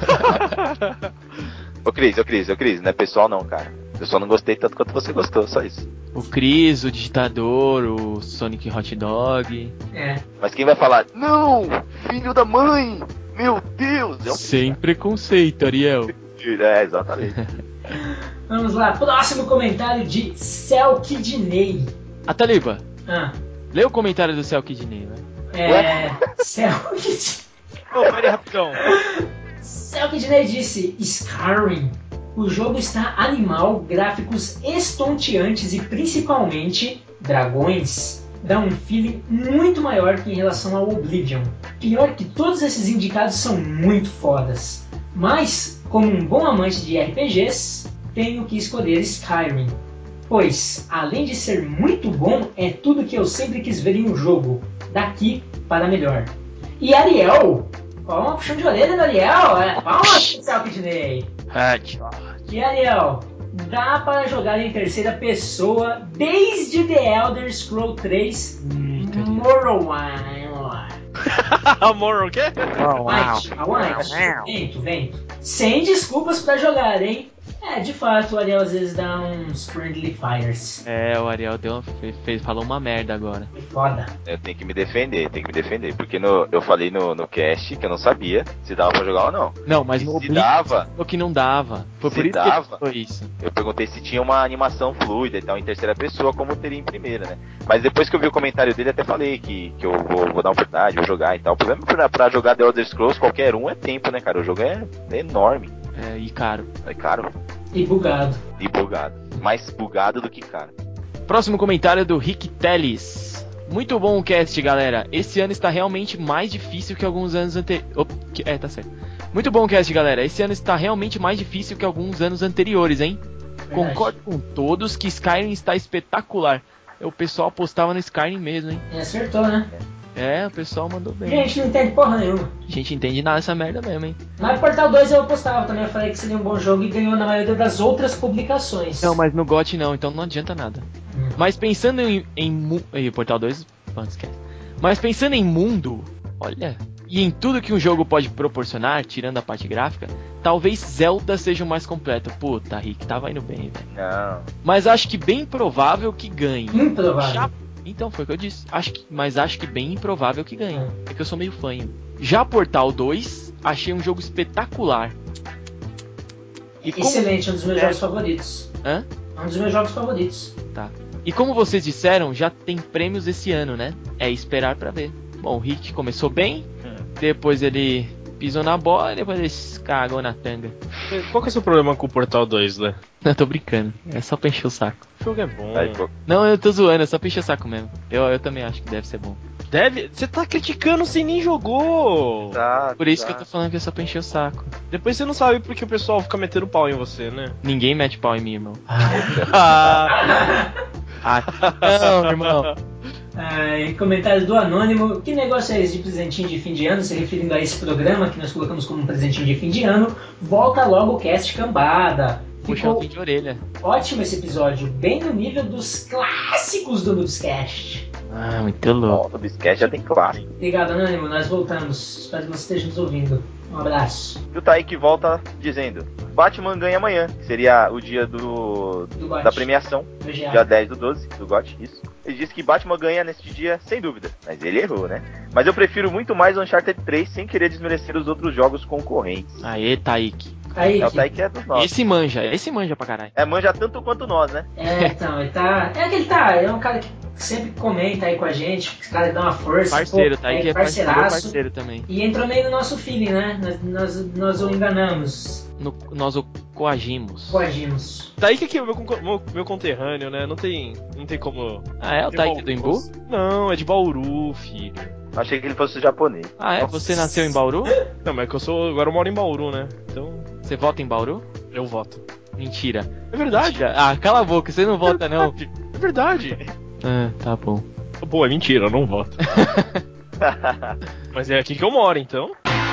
Ô Cris, ô Cris, ô Cris, não é pessoal não, cara. Eu só não gostei tanto quanto você gostou, só isso. O Chris, o Digitador, o Sonic Hot Dog. É. Mas quem vai falar, não, filho da mãe, meu Deus, é um... Sem preconceito, Ariel. É, exatamente. Vamos lá, próximo comentário de Selkidney. Ataliba, Ah, lê o comentário do Cell Kid Ney, né? é. Selkidney. Ô, peraí, rapidão. Selkidney disse: Skyrim. O jogo está animal, gráficos estonteantes e principalmente dragões. Dá um feeling muito maior que em relação ao Oblivion. Pior que todos esses indicados são muito fodas. Mas, como um bom amante de R P Gs, tenho que escolher Skyrim. Pois, além de ser muito bom, é tudo que eu sempre quis ver em um jogo. Daqui para melhor. E Ariel? Ó, uma puxão de orelha do Ariel. É, palmas pro Selkidney. E Ariel, dá para jogar em terceira pessoa desde The Elder Scrolls três Eita, Ariel. Morrowind. Amor, o quê? White, a White, vento, vento. Sem desculpas para jogar, hein? É, de fato, o Ariel às vezes dá uns friendly fires. É, o Ariel deu, fez, fez- falou uma merda agora. Que foda. Eu tenho que me defender, tenho que me defender. Porque no, eu falei no, no cast que eu não sabia se dava pra jogar ou não. Não, mas E no se Oblivion dava, falou que não dava. Foi Se por isso dava. que ele falou isso. eu perguntei se tinha uma animação fluida e tal em terceira pessoa, como teria em primeira, né? Mas depois que eu vi o comentário dele, até falei que, que eu vou, vou dar uma oportunidade, vou jogar e tal. O problema pra, pra jogar The Elder Scrolls, qualquer um, é tempo, né, cara? O jogo é, é enorme. É, e caro. É caro. E bugado. E bugado. Mais bugado do que cara. Próximo comentário é do Rick Teles. Muito bom o cast, galera. Esse ano está realmente mais difícil que alguns anos anteriores. É, tá certo. Muito bom o cast, galera. Esse ano está realmente mais difícil que alguns anos anteriores, hein? Verdade. Concordo com todos que Skyrim está espetacular. O pessoal apostava no Skyrim mesmo, hein? E acertou, né? É, o pessoal mandou bem. Gente, não entende porra nenhuma. A gente entende nada dessa merda mesmo, hein? Mas Portal dois eu apostava também. Eu falei que seria um bom jogo e ganhou na maioria das outras publicações. Não, mas no G O T não, então não adianta nada. Hum. Mas pensando em... em, em Portal dois... Não, esquece. Mas pensando em mundo... Olha... E em tudo que um jogo pode proporcionar, tirando a parte gráfica, talvez Zelda seja o mais completo. Puta, Rick, tava indo bem, velho. Não. Mas acho que bem provável que ganhe. Improvável. Já... Então, foi o que eu disse. Acho que... Mas acho que bem improvável que ganhe. É que eu sou meio fanho. Já Portal dois, achei um jogo espetacular. E Excelente, como... um dos meus é... jogos favoritos. Hã? Um dos meus jogos favoritos. Tá. E como vocês disseram, já tem prêmios esse ano, né? É esperar pra ver. Bom, o Rick começou bem, depois ele pisou na bola e depois ele cagou na tanga. Qual que é o seu problema com o Portal dois, Lé? Não, tô brincando. É só pra encher o saco. O jogo é bom. Não, eu tô zoando, é só pra encher o saco mesmo. Eu, eu também acho que deve ser bom. Deve? Você tá criticando sem nem jogou. Tá, Por isso tá. que eu tô falando que é só pra encher o saco. Depois você não sabe porque o pessoal fica metendo pau em você, né? Ninguém mete pau em mim, irmão. ah, não, irmão. Ah, comentários do Anônimo. Que negócio é esse de presentinho de fim de ano? Se referindo a esse programa que nós colocamos como um presentinho de fim de ano. Volta logo o cast Cambada. Puxão de orelha. Ótimo esse episódio, bem no nível dos clássicos do Noobscast. Ah, muito louco. O Noobscast já tem clássico. Obrigado, Anônimo, nós voltamos. Espero que você esteja nos ouvindo. Um abraço. E o Taik volta dizendo: Batman ganha amanhã, que seria o dia do, do da premiação, do dia dez do doze, do G O T, isso. Ele disse que Batman ganha neste dia, sem dúvida, mas ele errou, né? Mas eu prefiro muito mais o Uncharted três, sem querer desmerecer os outros jogos concorrentes. Aê, Taik. Aí, é o Taik é dos nossos. Esse manja, esse manja pra caralho. É, manja tanto quanto nós, né? É, então, ele tá... É que ele tá, ele é um cara que sempre comenta aí com a gente, esse cara que dá uma força. Parceiro, pô, Taik é, é parceiraço. Parceiro também. E entrou meio no nosso feeling, né? Nós, nós, nós o enganamos. No, nós o coagimos. Coagimos. Taik aqui é o meu, meu, meu conterrâneo, né? Não tem, não tem como... Ah, é o Taik do Embu? Não, é de Bauru, filho. Achei que ele fosse japonês. Ah, é? Nossa. Você nasceu em Bauru? Não, mas é que eu sou... Agora eu moro em Bauru, né? Então... Você vota em Bauru? Eu voto. Mentira. É verdade. Mentira. Ah, cala a boca, você não vota não. É verdade. Ah, tá bom. Pô, é mentira, eu não voto. Mas é aqui que eu moro, então.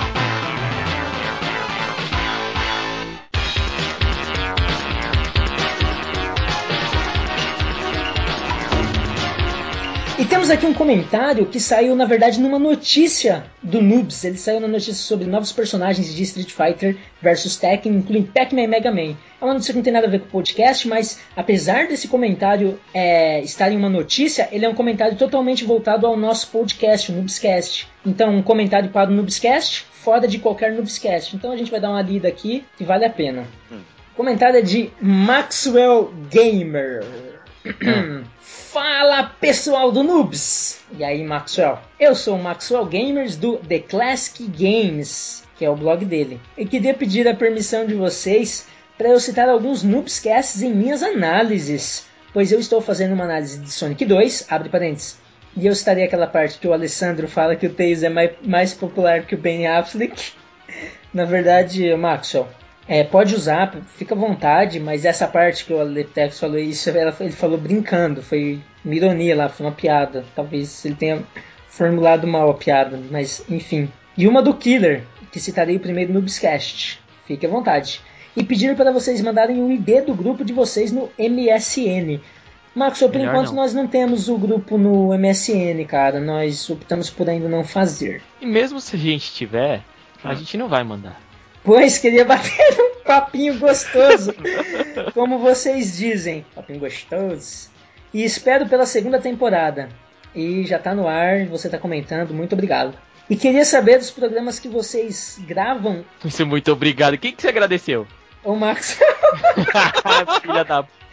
E temos aqui um comentário que saiu, na verdade, numa notícia do Noobs. Ele saiu na notícia sobre novos personagens de Street Fighter versus Tekken, incluindo Pac-Man e Mega Man. É uma notícia que não tem nada a ver com o podcast, mas apesar desse comentário é, estar em uma notícia, ele é um comentário totalmente voltado ao nosso podcast, o Noobscast. Então, um comentário para o Noobscast, fora de qualquer Noobscast. Então a gente vai dar uma lida aqui que vale a pena. Hum. O comentário é de Maxwell Gamer. Hum. Fala pessoal do Noobs! E aí, Maxwell? Eu sou o Maxwell Gamers do The Classic Games, que é o blog dele. E queria pedir a permissão de vocês para eu citar alguns Noobscasts em minhas análises, pois eu estou fazendo uma análise de Sonic dois, abre parênteses, e eu citarei aquela parte que o Alessandro fala que o Tails é mais, mais popular que o Ben Affleck. Na verdade, Maxwell, É, pode usar, fica à vontade, mas essa parte que o Leptex falou isso, ela, ele falou brincando, foi uma ironia lá, foi uma piada. Talvez ele tenha formulado mal a piada, mas enfim. E uma do Killer, que citarei o primeiro no Noobscast. Fique à vontade. E pediram para vocês mandarem o I D do grupo de vocês no M S N. Maxwell, por enquanto não. Nós não temos o grupo no M S N, cara. Nós optamos por ainda não fazer. E mesmo se a gente tiver, a gente não vai mandar. Pois queria bater um papinho gostoso, como vocês dizem, papinho gostoso. E espero pela segunda temporada. E já tá no ar, você tá comentando, muito obrigado. E queria saber dos programas que vocês gravam. Isso, muito obrigado. Quem que você agradeceu? O Max. Filha da puta.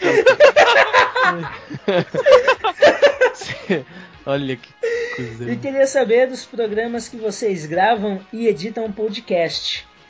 Olha que coisa. E queria saber dos programas que vocês gravam e editam um podcast.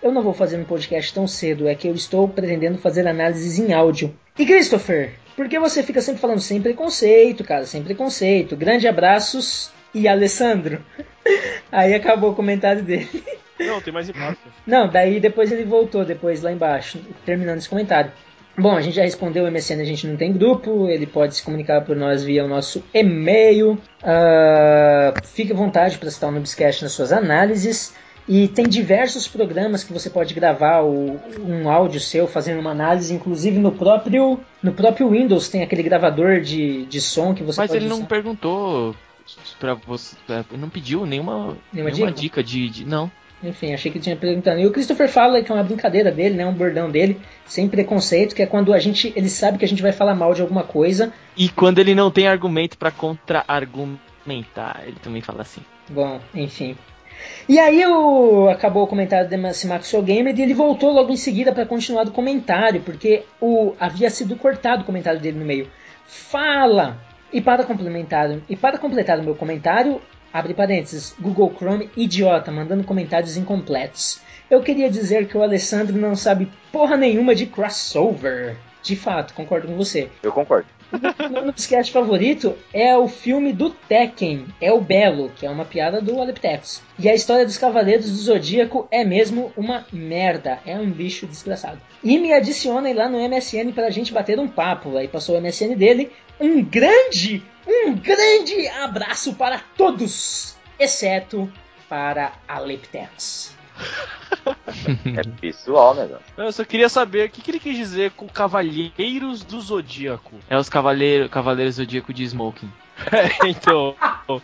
eu não vou fazer um podcast tão cedo, é que eu estou pretendendo fazer análises em áudio. E Christopher, por que você fica sempre falando sem preconceito, cara, sem preconceito? Grande abraços e Alessandro. Aí acabou o comentário dele. Não, tem mais embaixo. Não, daí depois ele voltou, depois lá embaixo, terminando esse comentário. Bom, a gente já respondeu o M S N, a gente não tem grupo, ele pode se comunicar por nós via o nosso e-mail. Uh, fique à vontade para citar o Noobscast nas suas análises. E tem diversos programas que você pode gravar o, um áudio seu fazendo uma análise, inclusive no próprio, no próprio Windows tem aquele gravador de, de som que você Mas pode ele usar. não perguntou pra você, pra, não pediu nenhuma, Nenhuma nenhuma dica? dica de, de... Não. Enfim, achei que ele tinha perguntado. E o Christopher fala que é uma brincadeira dele, né, um bordão dele, sem preconceito, que é quando a gente, ele sabe que a gente vai falar mal de alguma coisa. E quando ele não tem argumento pra contra-argumentar, ele também fala assim. Bom, enfim. E aí o, acabou o comentário de Maxwell Gamer e ele voltou logo em seguida para continuar do comentário, porque o, havia sido cortado o comentário dele no meio. Fala! E para complementar, e para completar o meu comentário, abre parênteses, Google Chrome idiota, mandando comentários incompletos. Eu queria dizer que o Alessandro não sabe porra nenhuma de crossover. De fato, concordo com você. Eu concordo. O meu Noobscast favorito é o filme do Tekken, é o Belo, que é uma piada do Aleptex. E a história dos Cavaleiros do Zodíaco é mesmo uma merda, é um bicho desgraçado. E me adicionem lá no M S N pra gente bater um papo. Aí passou o M S N dele. Um grande, um grande abraço para todos, exceto para Aleptex. É pessoal, né, negócio. Eu só queria saber o que, que ele quis dizer com Cavaleiros do Zodíaco. É os Cavaleiros, Cavaleiros Zodíaco de Smoking. É, então.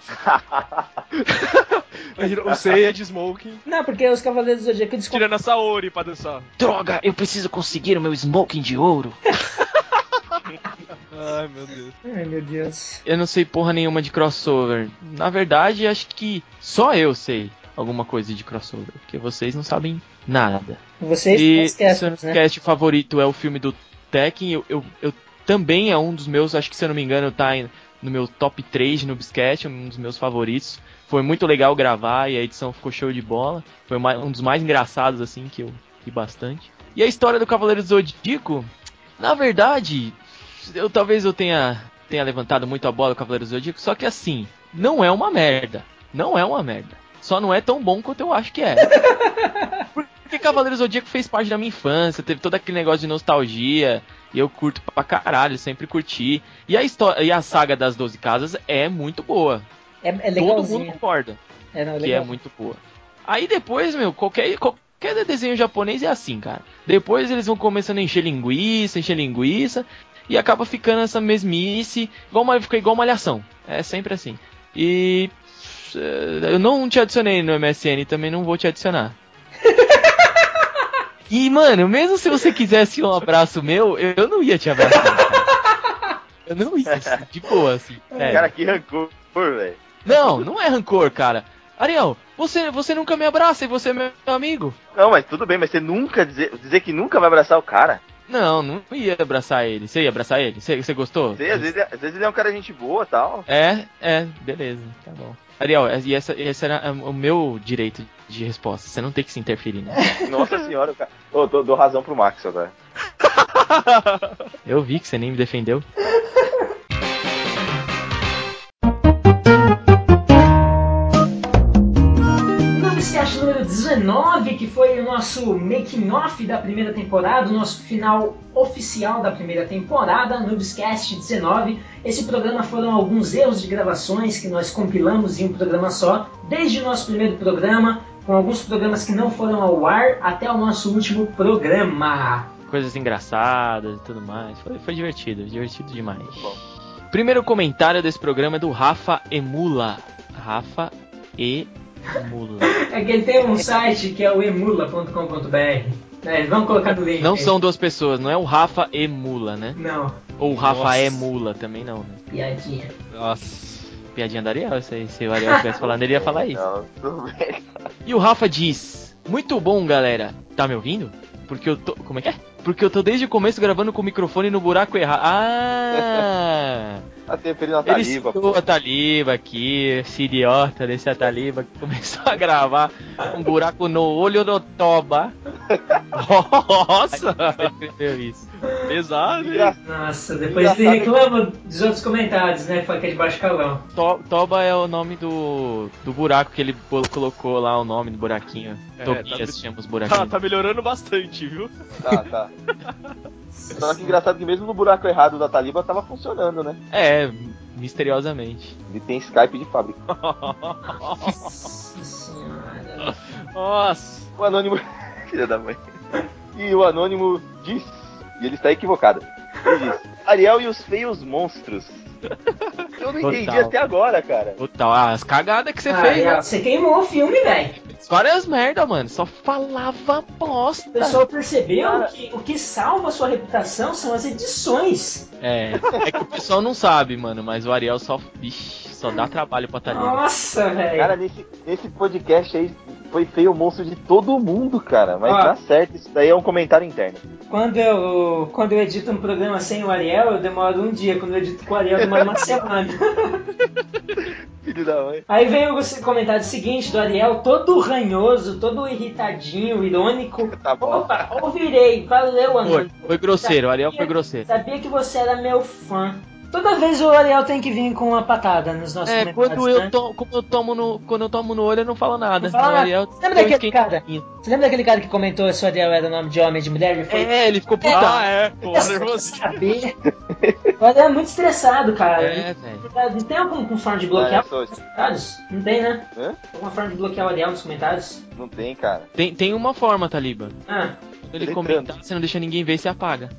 O Seiya de Smoking. Não, porque os Cavaleiros do Zodíaco eles Tirando a Saori pra dançar. Droga, eu preciso conseguir o meu Smoking de ouro. Ai, meu Deus. Ai, meu Deus. Eu não sei porra nenhuma de crossover. Na verdade, acho que só eu sei alguma coisa de crossover, porque vocês não sabem nada. Vocês E esquecem, seu né? cast favorito é o filme do Tekken. Eu, eu, eu também é um dos meus, acho que se eu não me engano, tá no meu top três de Noobscast, um dos meus favoritos. Foi muito legal gravar e a edição ficou show de bola. Foi um dos mais engraçados, assim, que eu ri bastante. E a história do Cavaleiro do Zodíaco, na verdade, eu talvez eu tenha, tenha levantado muito a bola do Cavaleiro do Zodíaco, só que assim, não é uma merda. Não é uma merda. Só não é tão bom quanto eu acho que é. Porque Cavaleiro do Zodíaco fez parte da minha infância, teve todo aquele negócio de nostalgia, e eu curto pra caralho, sempre curti. E a, história, e a saga das doze casas é muito boa. É, é Todo legalzinho. mundo concorda É, não, é que legal. é muito boa. Aí depois, meu, qualquer, qualquer desenho japonês é assim, cara. Depois eles vão começando a encher linguiça, encher linguiça, e acaba ficando essa mesmice, igual uma, fica igual malhação. É sempre assim. E eu não te adicionei no M S N, também não vou te adicionar. E, mano, mesmo se você quisesse um abraço meu, eu não ia te abraçar. Cara. Eu não ia, assim, de boa, assim. Sério. Cara, que rancor, velho. Não, não é rancor, cara. Ariel, você, você nunca me abraça e você é meu amigo. Não, mas tudo bem, mas você nunca dizer, dizer que nunca vai abraçar o cara. Não, não ia abraçar ele. Você ia abraçar ele? Você, você gostou? Você, às, vezes, às vezes ele é um cara de gente boa e tal. É, é, beleza, tá bom. Ariel, e essa, esse era o meu direito de resposta. Você não tem que se interferir, né? Nossa senhora, cara. Ô, oh, dou, dou razão pro Max agora. Eu vi que você nem me defendeu. Noobscast número dezenove, que foi o nosso making off da primeira temporada, o nosso final oficial da primeira temporada, Noobscast dezenove. Esse programa foram alguns erros de gravações que nós compilamos em um programa só, desde o nosso primeiro programa, com alguns programas que não foram ao ar, até o nosso último programa. Coisas engraçadas e tudo mais. Foi, foi divertido, divertido demais. Bom. Primeiro comentário desse programa é do Rafa Emula. Rafa Emula. É que ele tem um site que é o emula ponto com ponto b r. É, vamos colocar no link. Não aí. são duas pessoas, não é o Rafa Emula, né? Não, Ou o Rafa Nossa. Emula também não, né? piadinha. Nossa. Piadinha da Ariel, se, se o Ariel estivesse falando, ele ia falar isso. Não, tudo bem. E o Rafa diz: muito bom, galera. Tá me ouvindo? Porque eu tô... Como é que é? Porque eu tô desde o começo gravando com o microfone no buraco errado. Ah! Até referindo a Ele Taliba, citou pô. a Taliba aqui, esse idiota desse Taliba que começou a gravar um buraco no olho do Toba. Nossa! Aí ele escreveu isso. Pesado, hein? Engra- Nossa, depois ele reclama dos outros comentários, né? Foi aquele baixo calão. To- Toba é o nome do, do buraco que ele bo- colocou lá, o nome do buraquinho. É, Tobias tá- chama os Tá, buraquinhos. tá melhorando bastante, viu? Tá, tá. Só que engraçado que mesmo no buraco errado da Taliba tava funcionando, né? É, misteriosamente. Ele tem Skype de fábrica. Nossa senhora. Nossa! O anônimo. Filha da mãe. E o anônimo diz, e ele está equivocado. Ele diz: Ariel e os feios monstros. Eu não Total. entendi até agora, cara. Total, ah, as cagadas que você Ah, fez, Ariel, né? você queimou o filme, velho. Várias merda, mano. Só falava O bosta. pessoal percebeu Cara. que o que salva a sua reputação são as edições. É, é que o pessoal não sabe, mano, mas o Ariel só, vixe, só dá trabalho pra Thalita. Nossa, velho. Cara, nesse, nesse podcast aí foi feio o monstro de todo mundo, cara. Mas Ó. dá certo, isso daí é um comentário interno. Quando eu, quando eu edito um programa sem o Ariel, eu demoro um dia. Quando eu edito com o Ariel, demora uma semana. Filho da mãe. Aí vem o comentário seguinte do Ariel, todo ranhoso, todo irritadinho, irônico. Tá bom. Opa, ouvirei, valeu, Foi, Anônimo. foi grosseiro, o Ariel foi grosseiro. Sabia que você era meu fã. Toda vez o Ariel tem que vir com uma patada nos nossos É, comentários, quando eu, né? to, como eu tomo no, quando eu tomo no olho, eu não falo nada. Não fala O nada. Ariel Você lembra deu um daquele cara? esquentinho. Você lembra daquele cara que comentou se o Ariel era nome de homem e de mulher? Ele foi... É, ele ficou putão. Ah, é, pô, Nossa, nervoso. saber. O Ariel é muito estressado, cara. É, velho. Não tem alguma forma de É, bloquear sou- os comentários? Não tem, né? Hã? Alguma forma de bloquear o Ariel nos comentários? Não tem, cara. Tem, tem uma forma, Taliba. Ah, Quando ele Tentando. comentar, você não deixa ninguém ver e você apaga.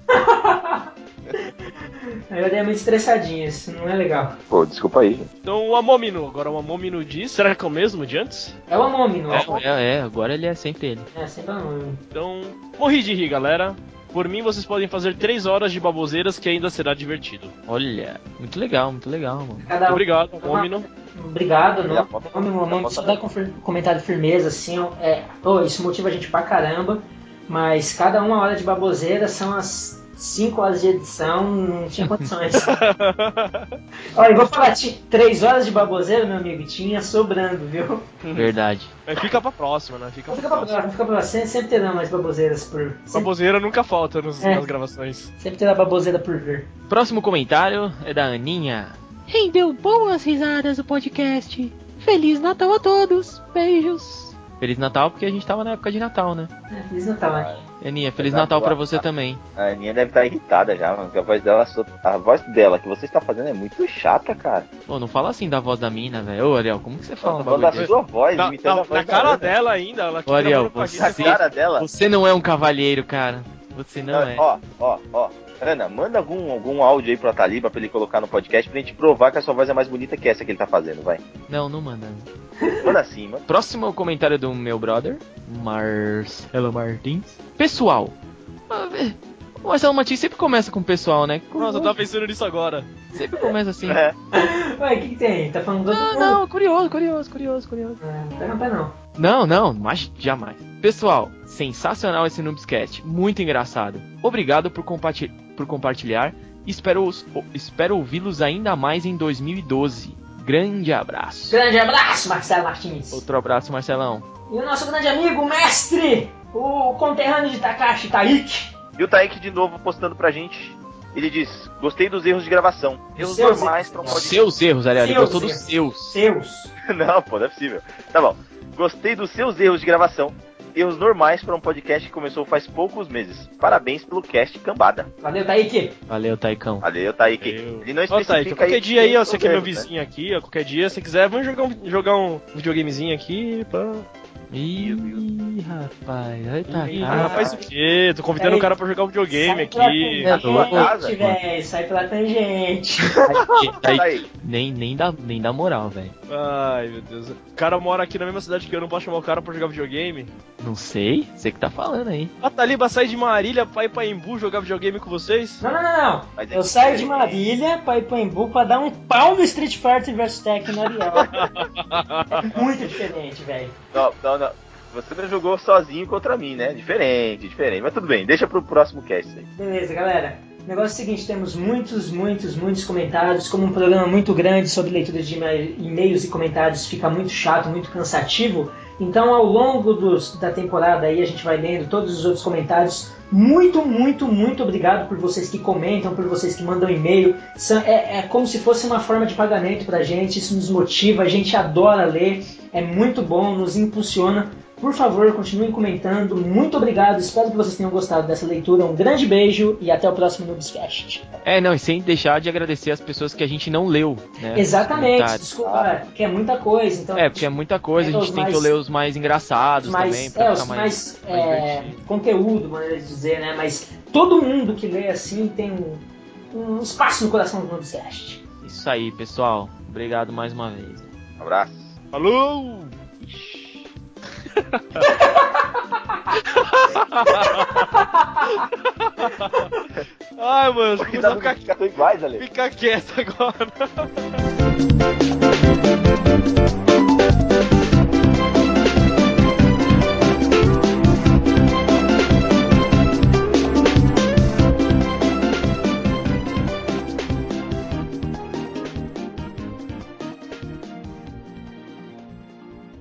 o Ariel é muito estressadinho, isso não é legal. Pô, desculpa aí, gente. Então o Amomino, agora o Amomino diz, será que é o mesmo de antes? É o Amomi, não é? É, é, agora ele é sempre ele. É, sempre o Amomi. Então, morri de rir, galera. Por mim, vocês podem fazer três horas de baboseiras que ainda será divertido. Olha, muito legal, muito legal, mano. Cada um- Obrigado, Amomino. Obrigado, Ele não. aponta- O Amomi, o ele Amomi aponta só bem. dá confer- comentário firmeza, assim, ó. É, pô, isso motiva a gente pra caramba. Mas cada uma hora de baboseira são as cinco horas de edição, não tinha condições. Olha, eu vou falar, tinha três horas de baboseira, meu amigo, tinha sobrando, viu? Verdade. Mas fica pra próxima, né? Fica Não pra fica pra próxima. próxima, fica pra próxima. Sempre, sempre terão mais baboseiras por. Sempre, Baboseira nunca falta nos- É. nas gravações. sempre terá baboseira por vir. Próximo comentário é da Aninha. Rendeu boas risadas o podcast. Feliz Natal a todos. Beijos. Feliz Natal porque a gente tava na época de Natal, né? É, Feliz Natal, né? Aninha, Feliz Exato. Natal pra você também. A Aninha deve estar irritada já, mano. Porque a voz dela, a voz dela que você está fazendo é muito chata, cara. Pô, não fala assim da voz da mina, velho. Ô, Ariel, como que você fala um Falando bagulho da desse? sua voz, Na, imitando na- a voz na cara da Ana. dela ainda, ela Ô, Ariel, gravando com a você- gente, Na assim, cara dela. Você não é um cavalheiro, cara. Você não é. Ó, ó, ó. Ana, manda algum, algum áudio aí pro Ataliba pra ele colocar no podcast pra gente provar que a sua voz é mais bonita que essa que ele tá fazendo, vai. Não, não manda. Manda assim, mano. Próximo comentário do meu brother, Marcelo Martins. Pessoal. ah, é, O Marcelo Martins sempre começa com pessoal, né? Nossa, eu tava pensando nisso agora. Sempre começa assim. É. Ué, o que, que tem? Tá falando do outro Não, mundo? não, curioso, curioso, curioso, curioso. Ah, não pega no pé não. Não, não, mas jamais. Pessoal, sensacional esse Noobscast, muito engraçado. Obrigado por, comparti- por compartilhar. Espero, os- espero ouvi-los ainda mais em dois mil e doze. Grande abraço. Grande abraço, Marcelo Martins. Outro abraço, Marcelão. E o nosso grande amigo, o mestre, o conterrâneo de Takashi, Taiki. E o Taik de novo postando pra gente. Ele diz: gostei dos erros de gravação. Erros Seus normais pra um podcast. Seus erros, Ariel, ele Seus gostou dos erros. seus. Seus. Não, pô, não é possível. Tá bom. Gostei dos seus erros de gravação. Erros normais pra um podcast que começou faz poucos meses. Parabéns pelo cast cambada. Valeu, Taiki. Valeu, Taicão. Valeu, Taik. Eu- Ele não Ó, tá, especifica então qualquer dia aí, ó, você que é meu vizinho. vizinho aqui, ó, qualquer dia, se quiser, vamos jogar um, jogar um videogamezinho aqui, pá. Ih, rapaz, aí tá Ih, cara. rapaz, o quê? Tô convidando Aí, o cara pra jogar um videogame Sai pela aqui. É louco. tangente, velho. Sai pela tangente. Aí, Taik. nem, nem, dá, nem dá moral, velho. Ai, meu Deus. O cara mora aqui na mesma cidade que eu, não posso chamar o cara pra jogar videogame. Não sei, você que tá falando aí. A Taliba sai de Marília pra ir pra Embu jogar videogame com vocês? Não, não, não, não. Mas é Eu que- saio de Marília pra ir pro Embu pra dar um pau no Street Fighter versus Tekken no Ariel. É muito diferente, velho. Não, não, não. Você não jogou sozinho contra mim, né? Diferente, diferente. Mas tudo bem, deixa pro próximo cast aí. Beleza, galera. O negócio é o seguinte, temos muitos, muitos, muitos comentários. Como um programa muito grande sobre leitura de e-mails e comentários fica muito chato, muito cansativo. Então, ao longo dos, da temporada aí, a gente vai lendo todos os outros comentários. Muito, muito, muito obrigado por vocês que comentam, por vocês que mandam e-mail. É, é como se fosse uma forma de pagamento pra gente. Isso nos motiva, a gente adora ler. É muito bom, nos impulsiona. Por favor, continuem comentando. Muito obrigado. Espero que vocês tenham gostado dessa leitura. Um grande beijo e até o próximo Noobscast. É, não, e sem deixar de agradecer as pessoas que a gente não leu, né? Exatamente, desculpa, Ah. é, porque é muita coisa. Então, É, porque é muita coisa, a gente mais, tentou ler os mais engraçados mais, também, pra é, ficar os mais, mais, mais é, divertido. conteúdo, maneira de dizer, né? Mas todo mundo que lê assim tem um, um espaço no coração do Noobscast. Isso aí, pessoal. Obrigado mais uma vez. Um abraço. Falou! Ai, mano, Cuidado, ficar, ficar iguais, Ale. ficar quieto agora.